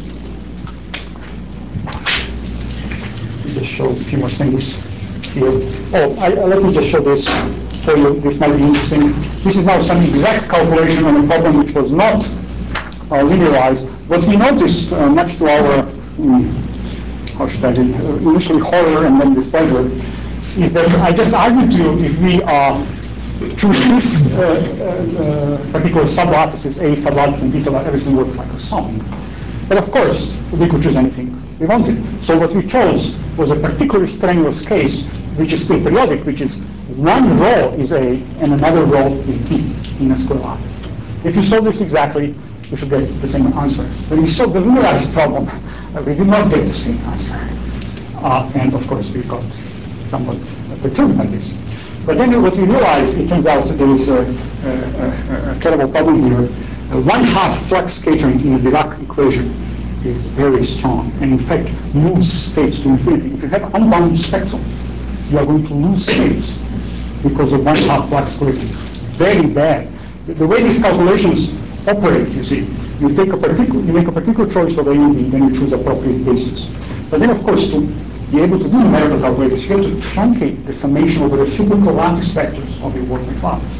Let me just show a few more things here. Oh, I, uh, let me just show this for you. This might be interesting. This is now some exact calculation on a problem which was not uh, linearized. What we noticed, uh, much to our um, how should I say, uh, initially horror and then displeasure, is that I just argued to you if we uh, choose this uh, uh, particular sublattices, A sublattice and B sublattice, everything works like a song. But of course, we could choose anything we wanted. So what we chose was a particularly strenuous case, which is still periodic, which is one row is A and another row is B in a square lattice. If you solve this exactly, you should get the same answer. When we solved the linearized problem, uh, we did not get the same answer. Uh, and of course, we got somewhat perturbed by this. But then what we realized, it turns out there is a, a, a, a terrible problem here. Uh, one half flux scattering in the Dirac equation is very strong, and in fact moves states to infinity. If you have unbound spectrum, you are going to lose states because of one half flux scattering. Very bad. The, the way these calculations operate, you see, you take a particular, you make a particular choice of A and B, then you choose appropriate basis. But then, of course, to be able to do numerical calculations, you have to truncate the summation of the reciprocal lattice vectors of your vortex lattice.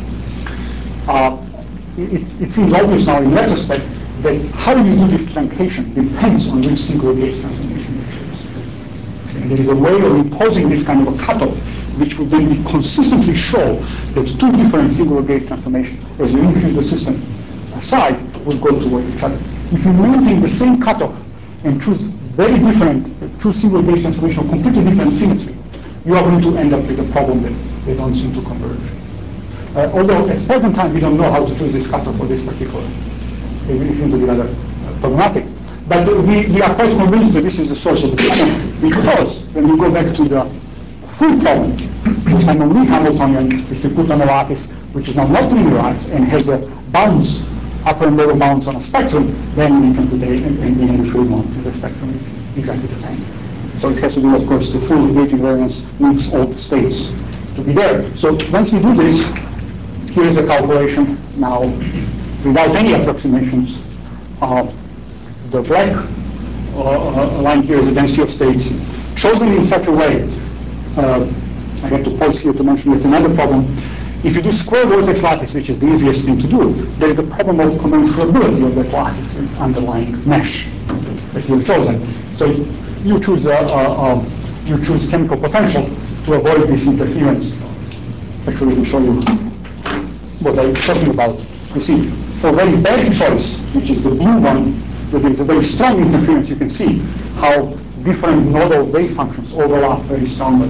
Uh, it, it seems obvious now in retrospect that how you do this truncation depends on which singular gauge transformation you choose. And there is a way of imposing this kind of a cutoff, which would then be consistently show that two different singular gauge transformations, as you increase the system size, will go toward each other. If you maintain the same cutoff and choose very different, choose single gauge transformation of completely different symmetry, you are going to end up with a problem that they don't seem to converge. Uh, although at present time we don't know how to choose this cutoff for this particular. It really seems to be rather uh, problematic. But uh, we, we are quite convinced that this is the source of the problem, because when you go back to the full problem, the Simon Lee Hamiltonian, which we put on a lattice, which is now not linearized and has a bounds, upper and lower bounds on a spectrum, then we can put A and, and B and the full one, and the spectrum is exactly the same. So it has to do, of course, the full gauge invariance needs all the states to be there. So once we do this, here is a calculation now without any approximations. Uh, the black uh, line here is the density of states chosen in such a way uh, I have to pause here to mention yet another problem. If you do square vortex lattice, which is the easiest thing to do, there is a problem of commensurability of that lattice with underlying mesh that you've chosen. So you choose a, a, a you choose chemical potential to avoid this interference. Actually, let me show you what I'm talking about. You see, for very bad choice, which is the blue one, where there is a very strong interference, you can see how different nodal wave functions overlap very strongly.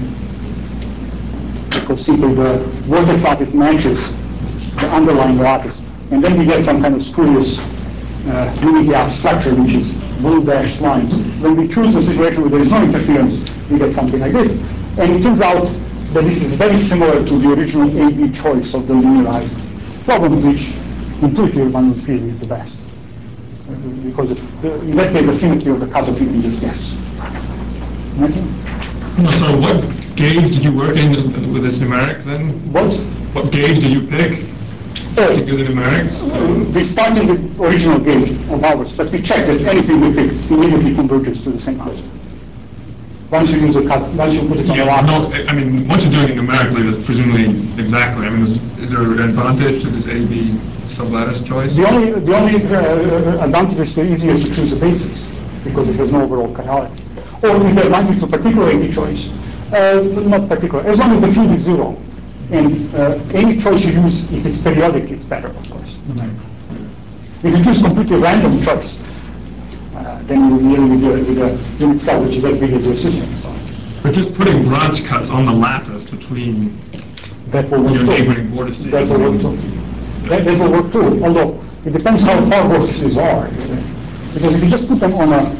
Because simply the vortex lattice matches the underlying lattice. And then we get some kind of spurious uh, unity-up structure, which is blue dashed lines. When we choose a situation where there is no interference, we get something like this. And it turns out that this is very similar to the original A B choice of the linearized problem, which intuitively one would feel is the best. Uh, because the, in that case, the symmetry of the cutoff, you can just guess. Okay? No, so what gauge did you work in with this numerics then? What? What gauge did you pick Oh, to do the numerics? uh, we started with original gauge of ours, but we checked that anything we pick immediately converges to the same answer. Once you use a cut, once you put it on Yeah, the lattice. no, I mean, once you're doing it numerically, that's presumably exactly. I mean, is, is there an advantage to this A B sublattice choice? The only, the only uh, advantage is the easier to choose a basis, because it has no overall chirality. Or with the advantage of particular A B choice, uh, not particular, as long as the field is zero. And uh, any choice you use, if it's periodic, it's better, of course. If you choose completely random choice, uh, then you're dealing with the, with the unit cell, which is as big as your system. So But just putting branch cuts on the lattice between that will work your too. neighboring vortices. That will work too. That, that will work too, although it depends how far vortices are. Because if you just put them on a,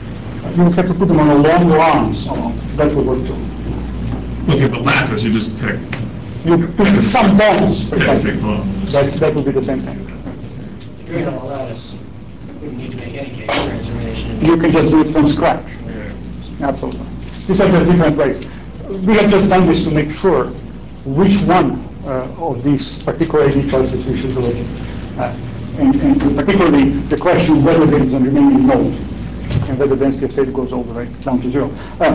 you would have to put them on a long line, so that will work too. Okay, but lattice, you just pick. You put some bonds, precisely. Pick well. That's, that would be the same thing. If you're gonna allow us, we need to make any case transformation. You can just do it from scratch. Absolutely. These are just different ways. We have just done this to make sure which one uh, of these particular A B choices we should do it. Uh, and, and particularly the question whether there is a remaining node and whether density of state goes all the way down to zero. Uh,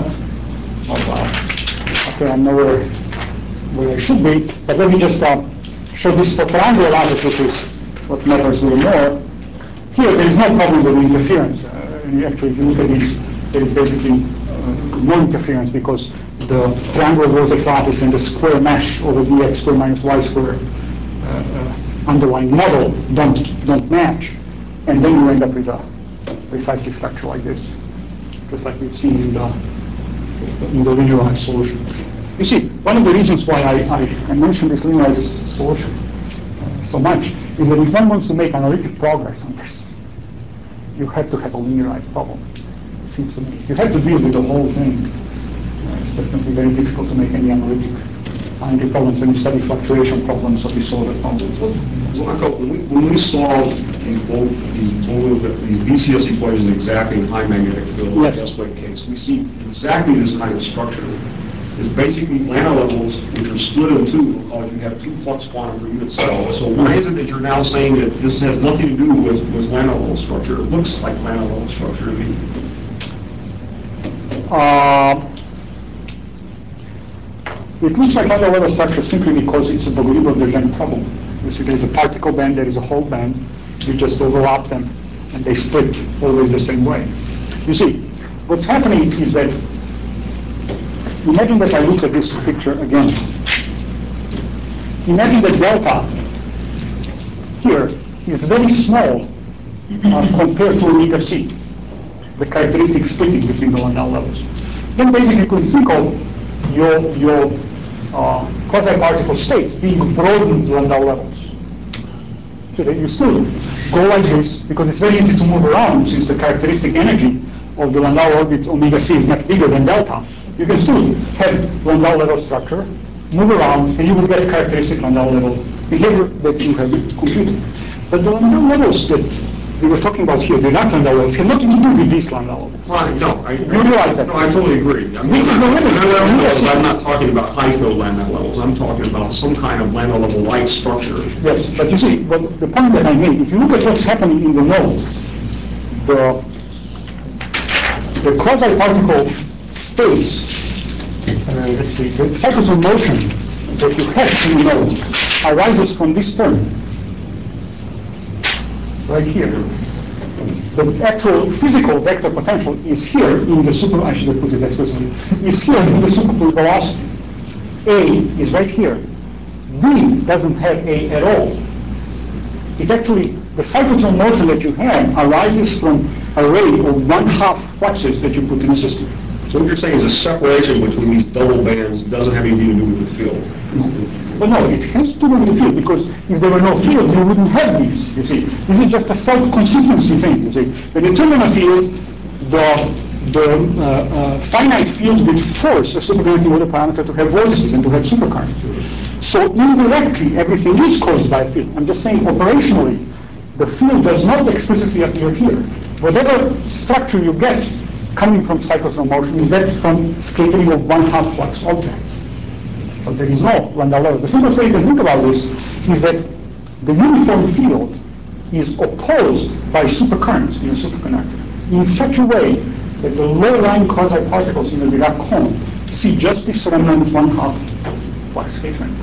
oh, wow. Okay, I'm nowhere where I should be, but let me just uh, show this for triangular lattice, which is what matters a little more. Here, there is no problem with the interference. Uh, and actually, if you look at these, there is basically uh, no interference because the triangular vortex lattice and the square mesh over dx square minus y square uh, uh, underlying model don't don't match, and then you end up with a precisely structure like this, just like we've seen in the in the linearized solution. You see, one of the reasons why I, I, I mentioned this linearized solution uh, so much is that if one wants to make analytic progress on this, you have to have a linearized problem, it seems to me. You have to deal with the whole thing. Uh, it's just going to be very difficult to make any analytic, analytic problems when you study fluctuation problems or disorder problems. Marco, when we, when we solve the, both the, both the, the B C S equations exactly in high magnetic field, Yes. S wave case, we see exactly this kind of structure. It's basically Lana levels which are split in two because you have two flux quantum per unit cell. So why is it that you're now saying that this has nothing to do with, with Lana level structure? It looks like Lana level structure to me. Uh, it looks like Lana level structure simply because it's a Bogoliubov-Dejean problem. You see, there's a particle band, there is a whole band. You just overlap them, and they split always the same way. You see, what's happening is that, imagine that I look at this picture again. Imagine that delta here is very small uh, compared to omega c, the characteristic splitting between the Landau levels. Then basically you can think of your, your uh, quasi-particle states being broadened Landau levels. So that you still go like this, because it's very easy to move around since the characteristic energy of the Landau orbit omega c is much bigger than delta. You can still have Landau level structure, move around, and you will get characteristic Landau level behavior that you have computed. But the Landau levels that we were talking about here, the not Landau levels, have nothing to do with these Landau levels. Right, no, I, You realize that? no, I totally agree. I mean, This is the limit. when I'm at levels, I'm not talking about high field Lambda levels. I'm talking about some kind of Lambda level like structure. Yes, but you see, but the point that I made, if you look at what's happening in the node, the, the quasi-particle states let's see, the cyclotron motion that you have in the node arises from this term, right here. The actual physical vector potential is here in the super, I should have put it explicitly, is here in the superfluid velocity. A is right here. D doesn't have A at all. It actually, the cyclotron motion that you have arises from a array of one-half fluxes that you put in the system. So what you're saying is a separation between these double bands doesn't have anything to do with the field. But no, it has to do with the field, because if there were no field, you wouldn't have this, you see. This is just a self-consistency thing, you see. When you determine a field, the, the uh, uh, finite field would force a superconducting order parameter to have vortices and to have supercurrents. So indirectly, everything is caused by a field. I'm just saying operationally, the field does not explicitly appear here. Whatever structure you get coming from cyclotron motion is that from scattering of one-half flux objects. So there is no Landau level. The simplest way you can think about this is that the uniform field is opposed by supercurrents in a superconductor in such a way that the low-lying quasi-particles in the Dirac cone see just this remnant one-half flux scattering.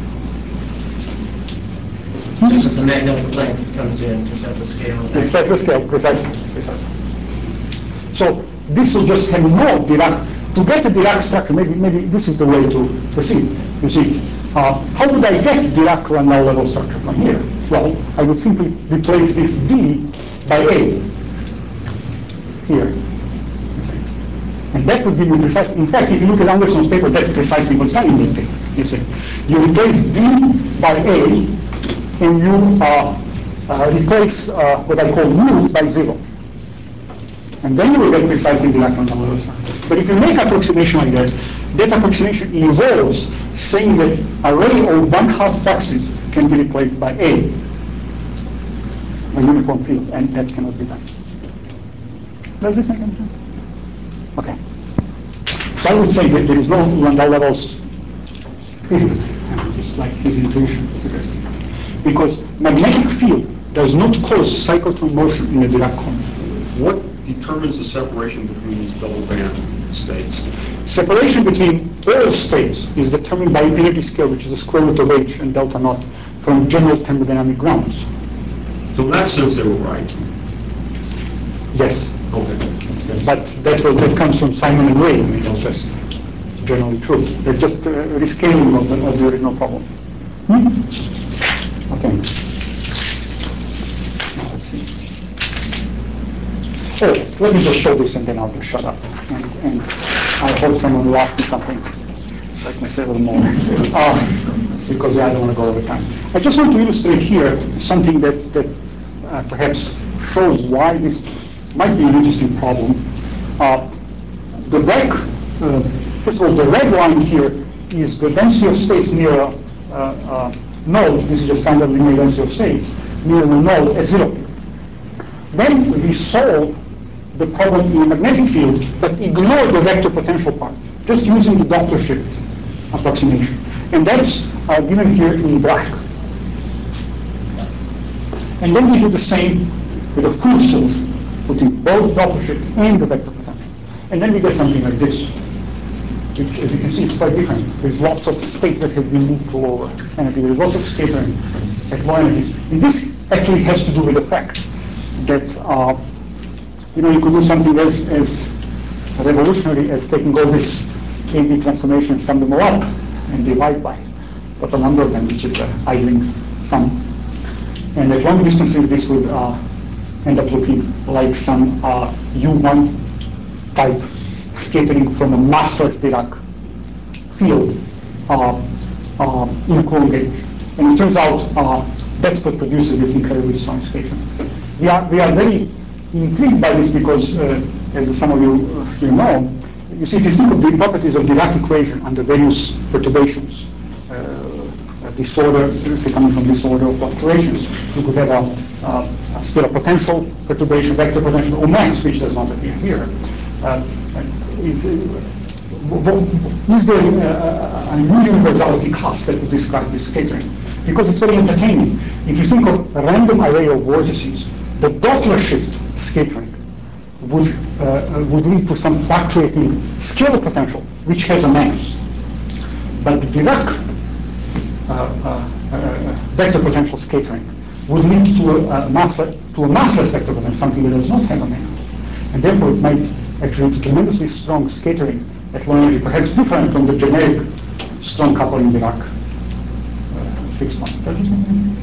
Just the magnetic length comes in to set the scale. It sets the scale, precisely. precisely. So this will just have no Dirac. To get a Dirac structure, maybe maybe this is the way to proceed. You see, uh, how would I get Dirac Landau level structure from here? Well, I would simply replace this D by A here. And that would give me precisely, in fact, if you look at Anderson's paper, that's precisely what's done in that paper. You see, you replace D by A, and you uh, uh, replace uh, what I call mu by zero. And then you will get precisely Dirac Landau level structure. But if you make approximation like that, that approximation involves saying that array of one-half fluxes can be replaced by A, a uniform field, and that cannot be done. Does this make any sense? Okay. So I would say that there is no Landau levels period, just like his intuition suggested. Because magnetic field does not cause cyclotron motion in the Dirac cone. What determines the separation between these double band states? Separation between all states is determined by an energy scale, which is the square root of H and delta naught from general thermodynamic grounds. So in that sense, they were right. Yes. Okay. But that's what that comes from Simon and Ray. I mean, that's just generally true. They're just uh, rescaling of the, of the original problem. Hmm? Okay. Now, let's see. Oh, let me just show this and then I'll just shut up. And, and I hope someone will ask me something so I can say a little more. Uh, because yeah, I don't want to go over time. I just want to illustrate here something that, that uh, perhaps shows why this might be an interesting problem. Uh, the rec, uh, first of all, the red line here is the density of states near a uh, uh, node. This is just standard linear density of states near the node at zero field. Then we solve the problem in a magnetic field, but ignore the vector potential part, just using the Doppler shift approximation. And that's uh, given here in black. And then we do the same with a full solution, putting both Doppler shift and the vector potential. And then we get something like this, which, as you can see, is quite different. There's lots of states that have been moved to lower energy. There's lots of scattering at low energies. And this actually has to do with the fact that uh, you know, you could do something as, as revolutionary as taking all this A B transformations, sum them all up, and divide by total number of them, which is the Ising sum. And at long distances, this would uh, end up looking like some uh, U one type scattering from a massless Dirac field uh, uh, in Coulomb gauge. And it turns out uh, that's what produces this incredibly strong scattering. We are, we are very intrigued by this because, uh, as some of you uh, here know, you see, if you think of the properties of the Dirac equation under various perturbations, uh, a disorder, say coming from disorder of fluctuations, you could have a, a, a scalar potential perturbation, vector potential, or mass, which does not appear here. Uh, it's, uh, is there a, a new universality class that would describe this scattering? Because it's very entertaining. If you think of a random array of vortices, the Doppler shift scattering would, uh, would lead to some fluctuating scalar potential, which has a mass. But the Dirac uh, uh, uh, vector potential scattering would lead to a, a mass to a massless vector potential, something that does not have a man, and therefore it might actually lead to tremendously strong scattering at low energy, perhaps different from the generic strong coupling Dirac uh, fixed one. Does this make sense?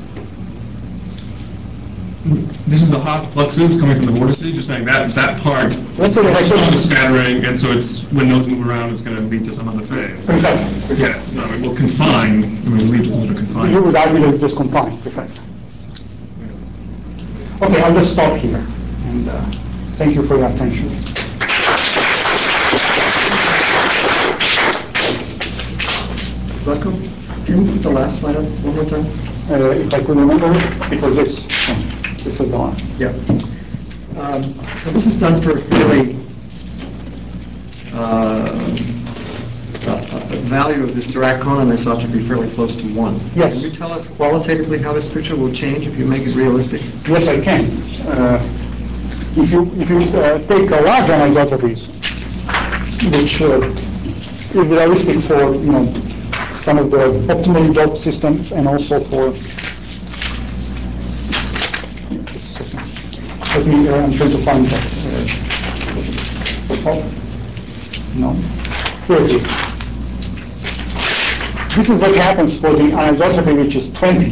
This is the hot fluxes coming from the vortices, you're saying that, that part, Let's say that I it's said- on the scattering, and so it's, when those move around, it's gonna lead to some other phase. Precisely. Yeah, so it will confine, I mean, lead to some sort of You confinement. would argue that it's just confined, precisely. Okay, I'll just stop here, and uh, thank you for your attention. Rocco, can you put the last slide up one more time? Uh, if I could remember, it was this. This was the last. Yeah. Um, So this is done for a fairly, uh, uh, uh, value of this Dirac Cohen I saw to be fairly close to one. Yes. Can you tell us qualitatively how this picture will change if you make it realistic? Yes, I can. Uh, If you, if you uh, take a large anisotropies, which uh, is realistic for, you know, some of the optimally doped systems and also for, let me, uh, I'm trying to find that. uh, oh, No, here it is. This is what happens for the anisotropy, which is twenty.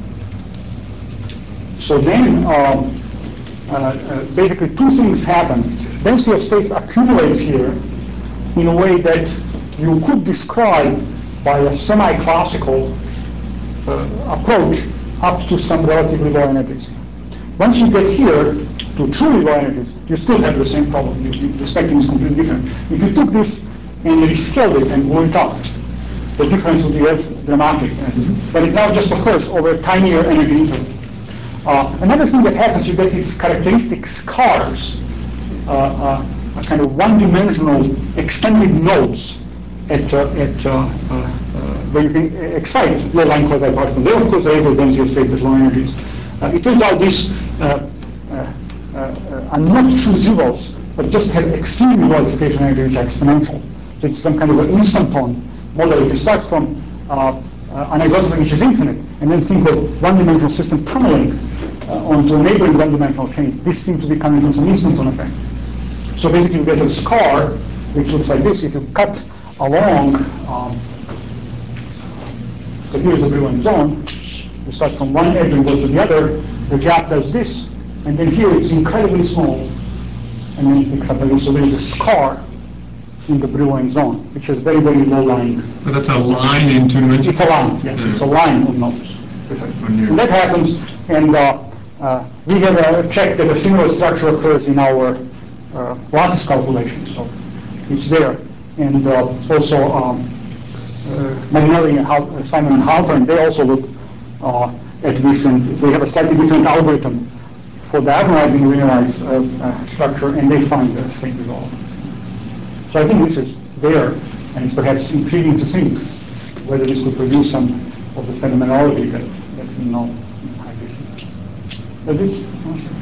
So then, um, uh, uh, basically two things happen. Density of states accumulates here in a way that you could describe by a semi-classical uh, approach up to some relatively low energies. Once you get here to truly low energies, you still have the same problem. You, you, the spectrum is completely different. If you took this and rescaled it and blew it up, the difference would be as dramatic. As, but it now just occurs over a tinier energy interval. Uh, another thing that happens, you get these characteristic scars, uh, uh, a kind of one-dimensional extended nodes at, uh, at uh, uh, uh, where you can excite low-lying quasi-particles. They, of course, raise the density of states at low energies. Uh, it turns out these uh, uh, uh, are not true zeros, but just have extremely low excitation energy, which are exponential. So it's some kind of an instanton model. If you start from uh, uh, an isotopy which is infinite, and then think of one-dimensional system tunneling uh, onto a neighboring one-dimensional chains, this seems to be coming from some instanton effect. So basically you get a scar which looks like this. If you cut along, um, so here's a Brillouin zone, you start from one edge and go to the other, the gap does this, and then here it's incredibly small, and then it picks up again. So there's a scar in the Brillouin zone, which has very, very low lying. But that's a line in two dimensions? It's a line, yes, Yeah. it's a line of nodes. here. And that happens, and uh, uh, we have uh, checked that a similar structure occurs in our uh, lattice calculations, so it's there. And uh, also um, uh, Magnelli and Hal- uh, Simon and Halpern, they also look uh, at this, and they have a slightly different algorithm for diagonalizing linearized uh, uh, structure, and they find the same result. So I think this is there, and it's perhaps intriguing to think whether this could produce some of the phenomenology that, that we know in high density. Does this answer?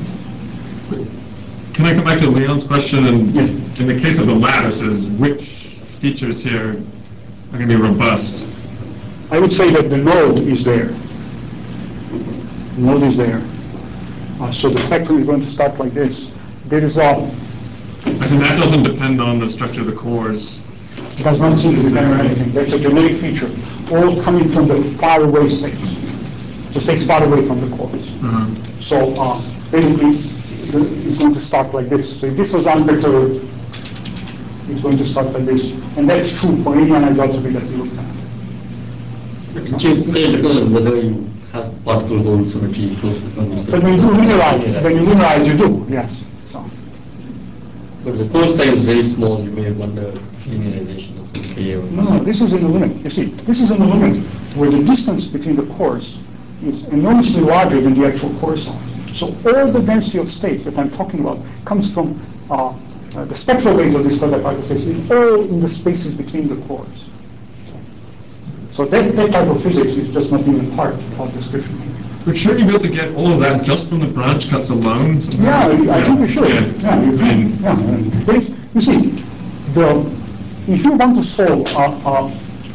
Can I come back to Leon's question? And Yes. in the case of the lattices, which features here are going to be robust? I would say that the node is there. The node is there. Uh, so the spectrum is going to start like this. There is a, I said that doesn't depend on the structure of the cores. does not seem to depend on anything. That's a genetic feature, all coming from the far away states. So states far away from the cores. Uh-huh. So uh, basically, the, it's going to start like this. So if this was unperturbed, it's going to start like this. And that's true for any anisotropy that we looked at. Which is say because of whether you have particle hole symmetry close to from the But when you do linearize, when you linearize, you do, yes. So, But the core size is very small, you may wonder linearization or something. Or no, no, this is in the limit. You see, this is in the limit where the distance between the cores is enormously larger than the actual core size. So all the density of states that I'm talking about comes from uh, uh, the spectral weight of these quasi-particle states, is all in the spaces between the cores. So that, that type of physics is just not even part of description here. But shouldn't you be able to get all of that just from the branch cuts alone? Yeah, I think we should. Yeah. Yeah, you I can. mean, Yeah, but if, you see, the, if you want to solve a, a,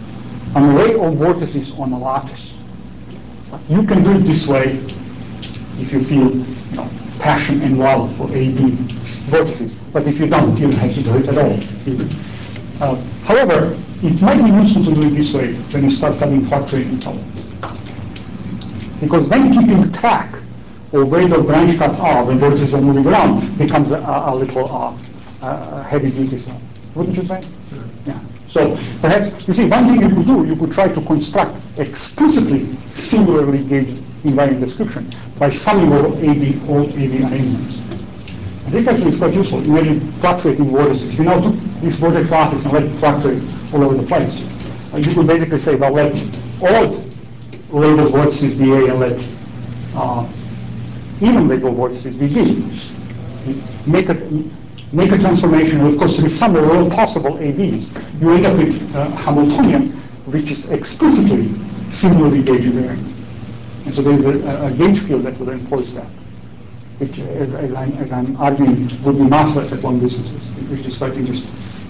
an array of vortices on a lattice. You can do it this way if you feel, you know, passion and love for A B vortices. But if you don't, you don't have to do it at all. Uh, however, it might be useful to do it this way when you start studying fluctuating problems. Because then keeping track of where the branch cuts are when vortices are moving around becomes a, a little uh, uh, heavy duty stuff. Wouldn't you say? Sure. Yeah. So perhaps, you see, one thing you could do, you could try to construct explicitly singularly gauged invariant description by summing over A B, all A B arrangements. And this actually is quite useful. Imagine fluctuating vortices. You now took this vortex lattice and let it fluctuate all over the place. Uh, you could basically say, well, let odd labeled vortices be A and let uh, even labeled vortices be B. Make a, make a transformation, and of course, with some of all possible A Bs, you end up with uh, Hamiltonian, which is explicitly singularly gauge invariant. And so there's a, a gauge field that will enforce that, which, as, as, I'm, as I'm arguing, would be massless at long distances, which is quite interesting.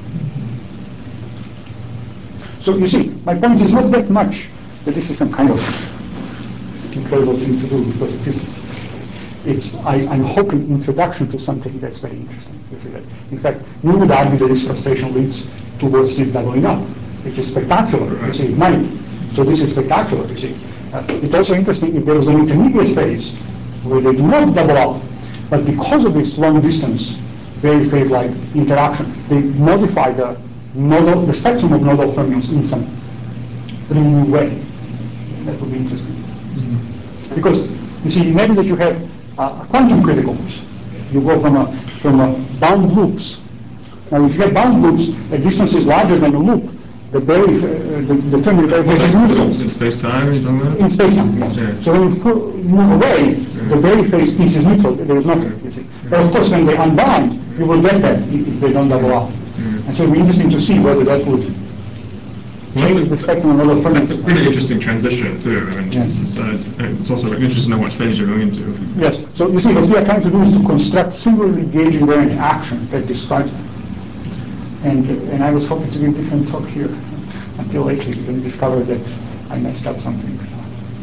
So you see, my point is not that much that this is some kind of incredible thing to do, because it isn't. It's, I, I'm hoping, introduction to something that's very interesting. You see that. In fact, you would argue that this frustration leads towards it doubling up, which is spectacular. You see, it might. So this is spectacular. You see, uh, it's also interesting if there was an intermediate phase where they do not double up, but because of this long distance, very phase-like interaction, they modify the nodal, the spectrum of nodal fermions in some really new way. That would be interesting. Mm-hmm. Because you see, imagine that you have Uh, quantum criticals. You go from a from a bound loops. Now, if you have bound loops, a distance is larger than a loop. The very uh, the, the term is very phase is neutral. In space-time, you're talking about? In space-time, yes. Yeah. So when you move away, yeah. the very phase piece is neutral. There is nothing. You see. Yeah. But of course, when they unbound, you will get that if they don't double up. Yeah. And so it'll be interesting to see whether that would change the spectrum of other fermions. It's a pretty interesting transition too. I mean, yes. so it's, it's also interesting to know what phase you're going into. Yes. So you see, what we are trying to do is to construct singularly gauge invariant action that describes them. And and I was hoping to give a different talk here until lately when I discovered that I messed up something. So.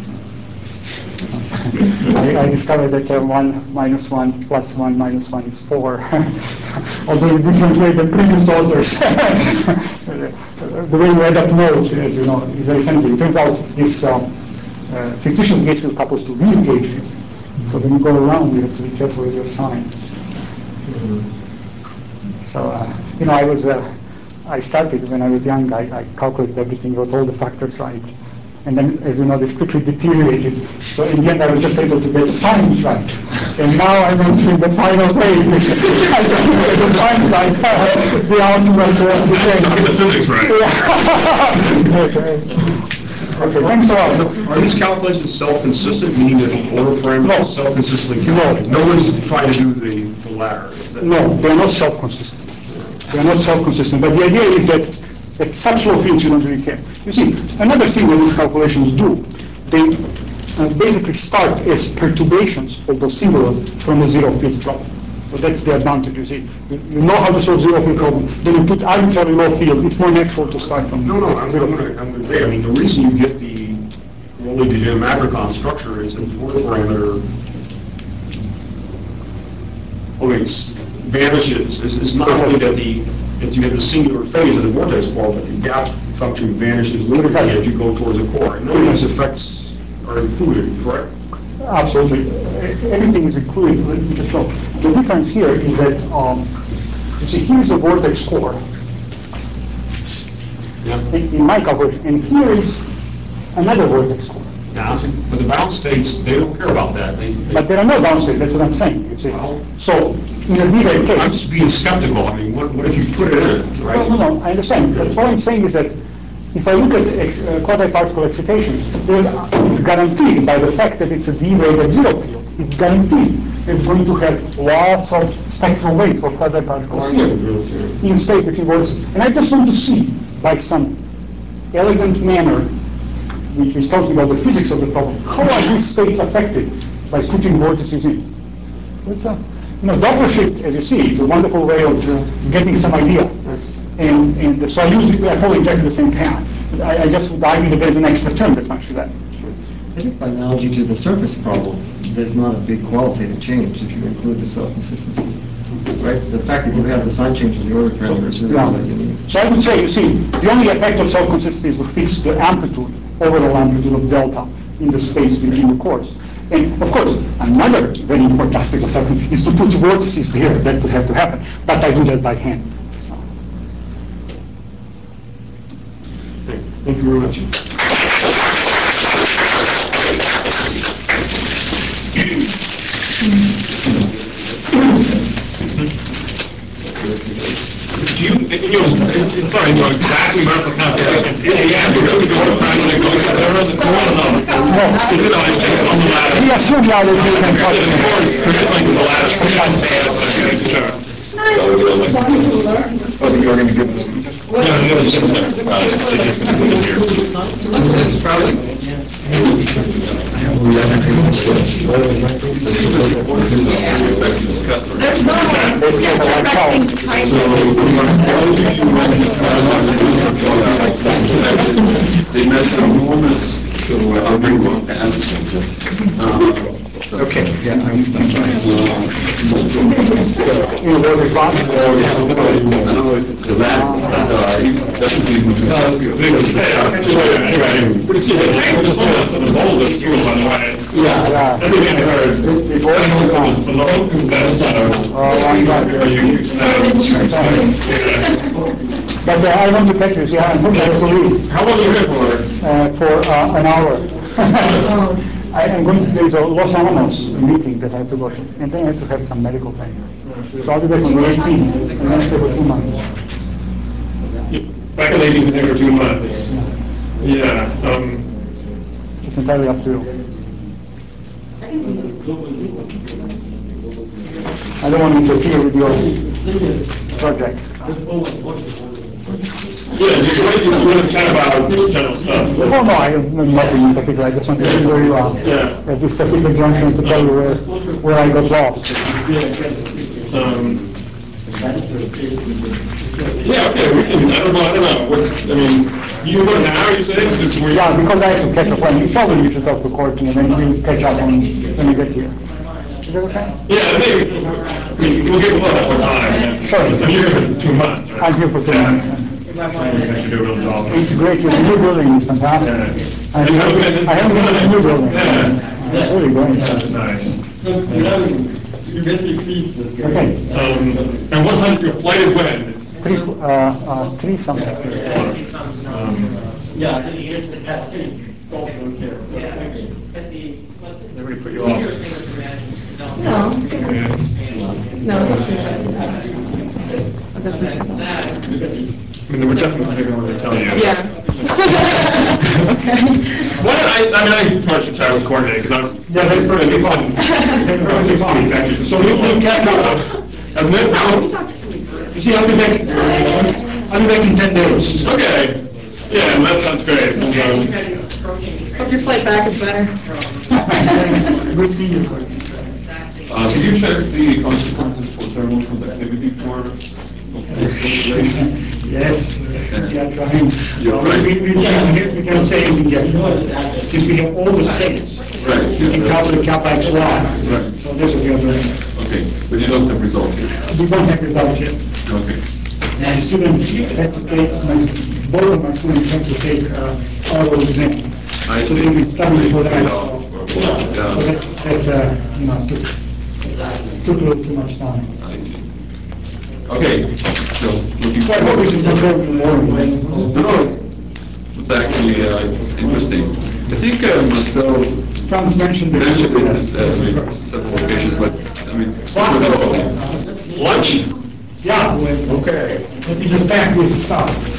I, I discovered that uh, one minus one plus one minus one is four, although in a different way than previous authors. The way we add up nodes, as you know, is very sensitive. It turns out this um, uh, fictitious gauge field couples to real gauge field. So when you go around, you have to be careful with your sign. Mm-hmm. So, uh, you know, I was, uh, I started when I was young, I, I calculated everything, wrote all the factors right. And then, as you know, this quickly deteriorated. So in the end, I was just able to get signs right. And now I'm entering the final phase. I can get the signs right. The ultimate uh, Let's get the physics right. Okay, thanks a lot. Are these calculations self-consistent, meaning that the order parameter is self-consistently calculated? No. no one's trying to do the, the latter. No, they're not self-consistent. They're not self-consistent. But the idea is that at such low fields, you don't really care. You see, another thing that these calculations do, they uh, basically start as perturbations, although singular, from a zero field problem. So that's the advantage, you see. You, you know how to solve zero field problem, then you put arbitrarily low field. It's more natural to start from no, no, I'm, zero I'm field. I'm going to agree. I mean, the reason you get the Rowley de Gennes Matricon structure is that the order parameter always vanishes. It's, it's not only that the that you have the singular phase of the vortex core, but the gap function vanishes linearly as you go towards the core. And none of these effects are included, correct? Absolutely. Everything is included. Let me just show. The difference here is that, um, you see, here's the vortex core yeah. in, in my calculation, and here is another vortex core. Yeah, but the bound states, they don't care about that. They, they, but there are no bound states, that's what I'm saying. You see. Well, so, in a B-rate case... I'm just being skeptical. I mean, what, what if you put it in, right? No, no, no, I understand. But what I'm saying is that if I look at ex, uh, quasi-particle excitations, it's guaranteed by the fact that it's a D-rate at zero field. It's guaranteed it's going to have lots of spectral weight for quasi-particles here in space between vortices. And I just want to see, by some elegant manner, which is talking about the physics of the problem, how are these states affected by putting vortices in? It's a, you know, Doppler shift, as you see, is a wonderful way of uh, getting some idea. And, and so I use it, I follow exactly the same path. I, I just would argue that there's an extra term that one should add. I think by analogy to the surface problem, there's not a big qualitative change if you include the self-consistency. Right? The fact that you have the sign change in the order parameter is really Yeah. all that you need. So I would say, you see, the only effect of self-consistency is to fix the amplitude, overall amplitude of delta in the space between the chords. And of course, another very important aspect of self-consistency is to put vortices there. That would have to happen, but I do that by hand. Thank you very much. Do you, you know, sorry, you know, exactly medical calculations, in the end, you're really going to find when it goes to zero, the core, no? Is it, it's just on the ladder? We assume now that you can Of calculate. course, it's like the ladder, sometimes fails, so you make sure. Oh, you're going to give this? No, no, it's just a, uh, it's just gonna put it here. It's probably, There's no directing kind They measure enormous, so I'll bring one to answer just. Okay, yeah, I understand. You know, what is wrong? I don't know if it's a land, but uh, definitely. Pretty soon, I think it's almost the goal of school, by the way. Yeah. Everything I heard. It was The low that's, uh, Oh, I'm not where you, uh, But uh, I want to catch you, see, I think I have to leave how long are you here for? uh, for uh, an hour. I am going to, there's a Los Alamos meeting that I have to go to, and then I have to have some medical thing. So I'll be back on the eighteenth, and then stay for two months. Back in eighteenth, here for two months. Yeah, um, It's entirely up to you. I don't want to interfere with your project. yeah, just what you, you want to chat about general stuff. Oh, no, I have nothing in particular, I just want to see where you are. Yeah. At this particular junction to tell you where, where I got lost. Um, yeah, okay, we can, I don't know, I don't know, what, I mean, you want an hour, you say? Just where you- Yeah, because I have to catch up on, you probably you should talk to Courtney, and then we'll catch up on, when you get here. Is that okay? Yeah, maybe, I mean, we'll give a little bit more time. Sure. So you're here for two months, right? I'm here for two months. I should do a real job. It's great, the new building is fantastic. I And you haven't been- haven't, I haven't been in the new building. Yeah. It's really great. That's nice. Okay, Um, and what time, your flight is when? It's, three, uh, uh, three something. everybody put you off. No, Okay. no, that's okay. That's okay. I mean, there were definitely some things I wanted to tell you. Yeah. Okay. Well, I, I mean, I think probably should chat with Courtney, because I'm, yeah, that's pretty, it's fun. It's six weeks, actually, so we'll, we'll catch up, hasn't it? You see, I'll be back, I'll be back in ten days. Okay, yeah, that sounds great. Um, Hope your flight back is better. Good seeing you, Courtney. Uh, can you check the consequences for thermal conductivity for this installation? Yes, we are trying. You're right. We, we, we can- we cannot say anything yet. Since we have all the states, Right. we can calculate kappa X Y. Right. So that's what we are doing. Okay, but you don't have results yet? We don't have results yet. Okay. My students had to take, my, both of my students had to take uh, oral exam. I So see. they've been studying for that. Yeah. So so that, that, uh, you know, took, took a little too much time. I see. Okay, so looking So I hope this is not forward. very boring. No, no, it's actually uh, interesting. I think uh, Marcel Franz mentioned this. mentioned it Yes, uh, yes, I mean, of course. several occasions, but I mean, it was interesting. Lunch? Yeah, Okay. let me just pack this stuff.